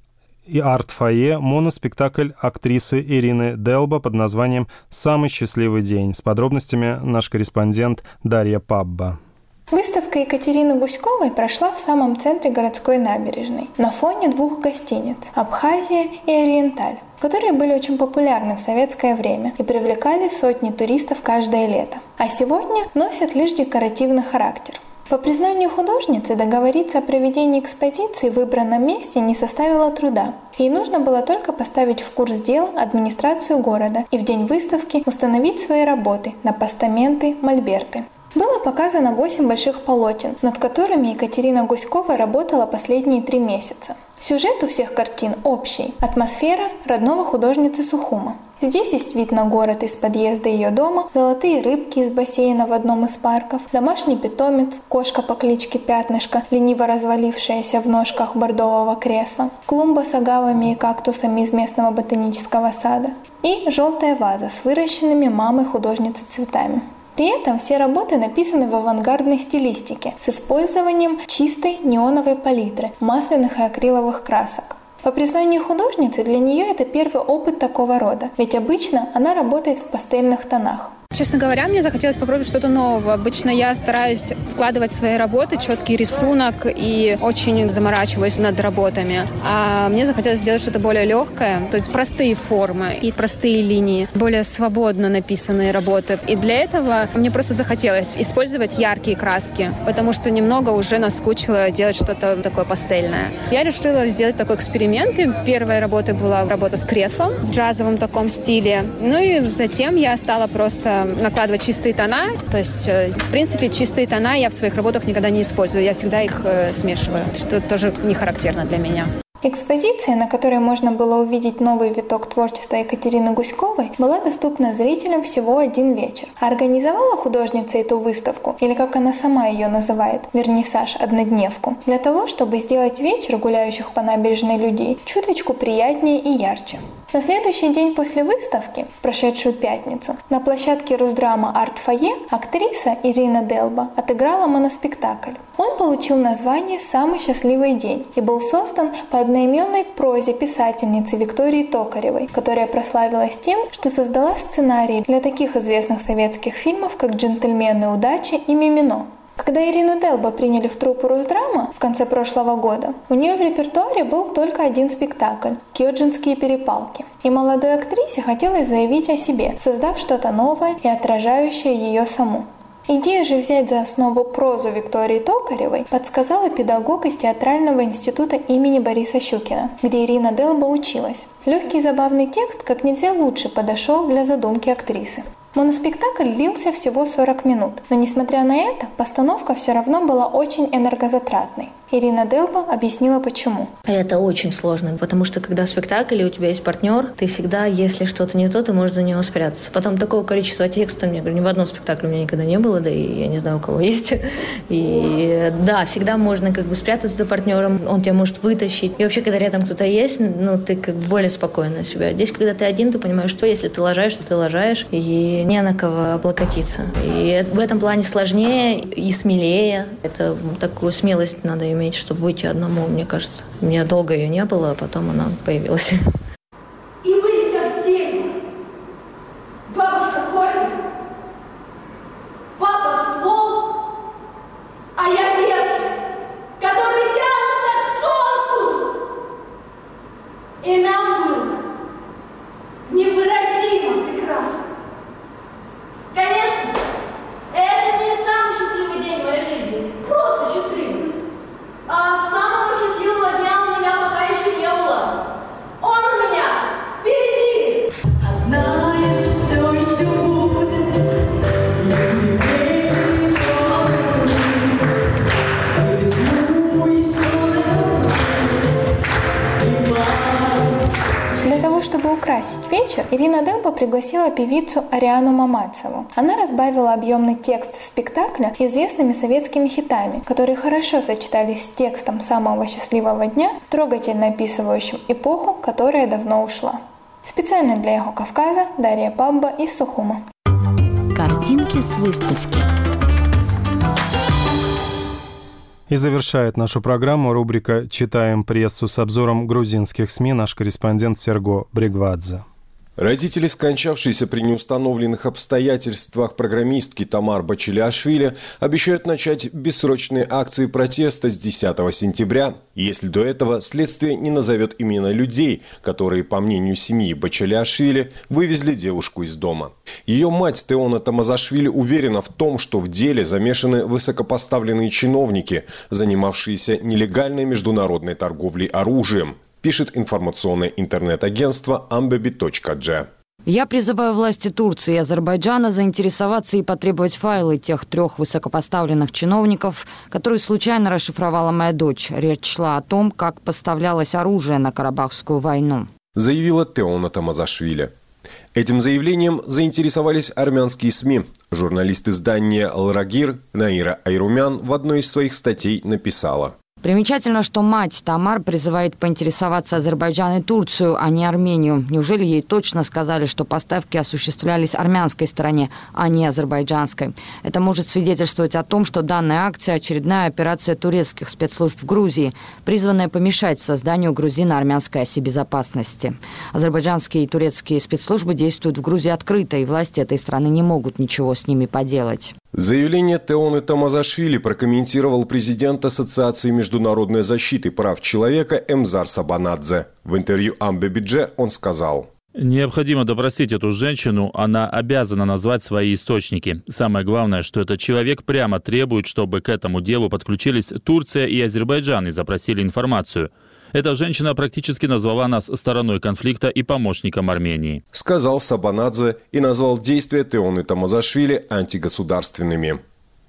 и арт-фойе моноспектакль актрисы Ирины Делба под названием «Самый счастливый день». С подробностями наш корреспондент Дарья Пабба. Выставка Екатерины Гуськовой прошла в самом центре городской набережной, на фоне 2 гостиниц – «Абхазия» и «Ориенталь», которые были очень популярны в советское время и привлекали сотни туристов каждое лето. А сегодня носят лишь декоративный характер. По признанию художницы, договориться о проведении экспозиции в выбранном месте не составило труда. Ей нужно было только поставить в курс дела администрацию города и в день выставки установить свои работы на постаменты, мольберты. Было показано 8 больших полотен, над которыми Екатерина Гуськова работала последние 3 месяца. Сюжет у всех картин общий – атмосфера родного художницы Сухума. Здесь есть вид на город из подъезда ее дома, золотые рыбки из бассейна в одном из парков, домашний питомец, кошка по кличке Пятнышко, лениво развалившаяся в ножках бордового кресла, клумба с агавами и кактусами из местного ботанического сада и желтая ваза с выращенными мамой художницы цветами. При этом все работы написаны в авангардной стилистике с использованием чистой неоновой палитры, масляных и акриловых красок. По признанию художницы, для нее это первый опыт такого рода, ведь обычно она работает в пастельных тонах. Честно говоря, мне захотелось попробовать что-то нового. Обычно я стараюсь вкладывать в свои работы четкий рисунок и очень заморачиваюсь над работами. А мне захотелось сделать что-то более легкое, то есть простые формы и простые линии, более свободно написанные работы. И для этого мне просто захотелось использовать яркие краски, потому что немного уже наскучило делать что-то такое пастельное. Я решила сделать такой эксперимент. И первой работой была работа с креслом в джазовом таком стиле. Ну и затем я стала просто накладывать чистые тона. То есть, в принципе, чистые тона я в своих работах никогда не использую. Я всегда их смешиваю, что тоже не характерно для меня. Экспозиция, на которой можно было увидеть новый виток творчества Екатерины Гуськовой, была доступна зрителям всего один вечер. А организовала художница эту выставку, или как она сама ее называет, вернисаж, однодневку, для того, чтобы сделать вечер гуляющих по набережной людей чуточку приятнее и ярче. На следующий день после выставки, в прошедшую пятницу, на площадке Русдрама «Арт-фойе» актриса Ирина Делба отыграла моноспектакль. Он получил название «Самый счастливый день» и был создан по одноименной прозе писательницы Виктории Токаревой, которая прославилась тем, что создала сценарии для таких известных советских фильмов, как «Джентльмены удачи» и «Мимино». Когда Ирину Делба приняли в труппу Русдрама в конце прошлого года, у нее в репертуаре был только один спектакль – «Кёджинские перепалки». И молодой актрисе хотелось заявить о себе, создав что-то новое и отражающее ее саму. Идею же взять за основу прозу Виктории Токаревой подсказала педагог из театрального института имени Бориса Щукина, где Ирина Делба училась. Легкий и забавный текст как нельзя лучше подошел для задумки актрисы. Моноспектакль длился всего 40 минут, но несмотря на это, постановка все равно была очень энергозатратной. Ирина Делба объяснила, почему. Это очень сложно, потому что когда спектакль, и у тебя есть партнер, ты всегда, если что-то не то, ты можешь за него спрятаться. Потом такого количества текста, мне говорю, ни в одном спектакле у меня никогда не было, да и я не знаю, у кого есть. И да, всегда можно как бы спрятаться за партнером, он тебя может вытащить. И вообще, когда рядом кто-то есть, ну, ты как бы более спокойно себя. Здесь, когда ты один, ты понимаешь, что если ты лажаешь, то ты лажаешь, и не на кого облокотиться. И в этом плане сложнее и смелее. Это такую смелость надо иметь, чтобы выйти одному, мне кажется. У меня долго ее не было, а потом она появилась. И были как дерево. Бабушка корень, папа ствол, а я ветки, которые тянутся к солнцу. И нам было невыразимо прекрасно. Конечно, это не самый счастливый день в моей жизни, просто счастливый. А самого счастливого дня у меня пока еще не было. Он у меня впереди. А знаешь, все еще будет, если веришь, что весну еще Для того, чтобы украсить вечер, Ирина Делба пригласила певицу Ариану Мамацеву. Она разбавила объемный текст спектакля известными советскими хитами, которые хорошо сочетались с текстом самого счастливого дня, трогательно описывающим эпоху, которая давно ушла. Специально для «Эхо Кавказа» Дарья Пабба из Сухума. Картинки с выставки. И завершает нашу программу рубрика «Читаем прессу» с обзором грузинских СМИ наш корреспондент Серго Бригвадзе. Родители скончавшейся при неустановленных обстоятельствах программистки Тамар Бачелиашвили обещают начать бессрочные акции протеста с 10 сентября, если до этого следствие не назовет имена людей, которые, по мнению семьи Бачелиашвили, вывезли девушку из дома. Ее мать Теона Тамазашвили уверена в том, что в деле замешаны высокопоставленные чиновники, занимавшиеся нелегальной международной торговлей оружием, пишет информационное интернет-агентство ambebi.g. Я призываю власти Турции и Азербайджана заинтересоваться и потребовать файлы тех 3 высокопоставленных чиновников, которые случайно расшифровала моя дочь. Речь шла о том, как поставлялось оружие на Карабахскую войну, заявила Теона Тамазашвили. Этим заявлением заинтересовались армянские СМИ. Журналист издания «Алрагир» Наира Айрумян в одной из своих статей написала: Примечательно, что мать Тамар призывает поинтересоваться Азербайджан и Турцию, а не Армению. Неужели ей точно сказали, что поставки осуществлялись армянской стороне, а не азербайджанской? Это может свидетельствовать о том, что данная акция – очередная операция турецких спецслужб в Грузии, призванная помешать созданию грузино-армянской оси безопасности. Азербайджанские и турецкие спецслужбы действуют в Грузии открыто, и власти этой страны не могут ничего с ними поделать. Заявление Теоны Тамазашвили прокомментировал президент Ассоциации международной защиты прав человека Эмзар Сабанадзе. В интервью Амбебидже он сказал: «Необходимо допросить эту женщину, она обязана назвать свои источники. Самое главное, что этот человек прямо требует, чтобы к этому делу подключились Турция и Азербайджан и запросили информацию. Эта женщина практически назвала нас стороной конфликта и помощником Армении», сказал Сабанадзе и назвал действия Теоны Тамазашвили антигосударственными.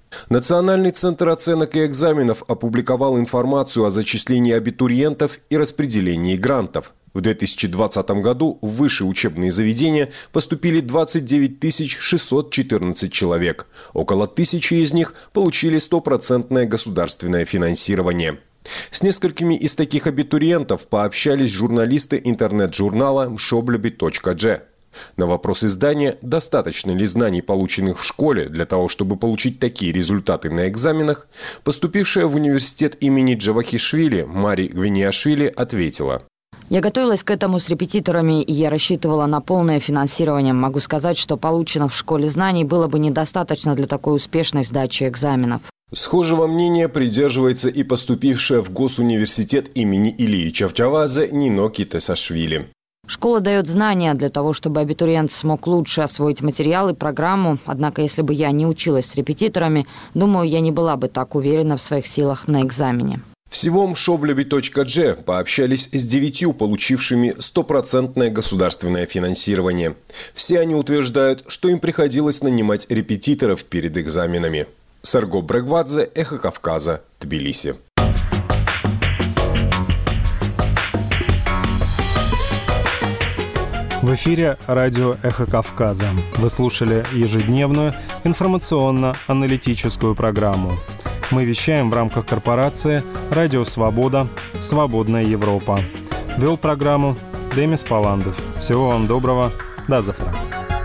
Национальный центр оценок и экзаменов опубликовал информацию о зачислении абитуриентов и распределении грантов. В 2020 году в высшие учебные заведения поступили 29 614 человек. Около 1000 из них получили 100% государственное финансирование. С несколькими из таких абитуриентов пообщались журналисты интернет-журнала mshoblюbi.g. На вопрос издания, достаточно ли знаний, полученных в школе, для того, чтобы получить такие результаты на экзаменах, поступившая в университет имени Джавахишвили Мари Гвиниашвили ответила: «Я готовилась к этому с репетиторами, и я рассчитывала на полное финансирование. Могу сказать, что полученных в школе знаний было бы недостаточно для такой успешной сдачи экзаменов». Схожего мнения придерживается и поступившая в Госуниверситет имени Ильи Чавчавадзе Нино Китесашвили. Школа дает знания для того, чтобы абитуриент смог лучше освоить материал и программу. Однако, если бы я не училась с репетиторами, думаю, я не была бы так уверена в своих силах на экзамене. Всего mshoblюbi.g пообщались с 9 получившими 100% государственное финансирование. Все они утверждают, что им приходилось нанимать репетиторов перед экзаменами. Сарго Брегвадзе, Эхо Кавказа, Тбилиси. В эфире радио «Эхо Кавказа». Вы слушали ежедневную информационно-аналитическую программу. Мы вещаем в рамках корпорации «Радио Свобода. Свободная Европа». Вел программу Демис Паландов. Всего вам доброго. До завтра.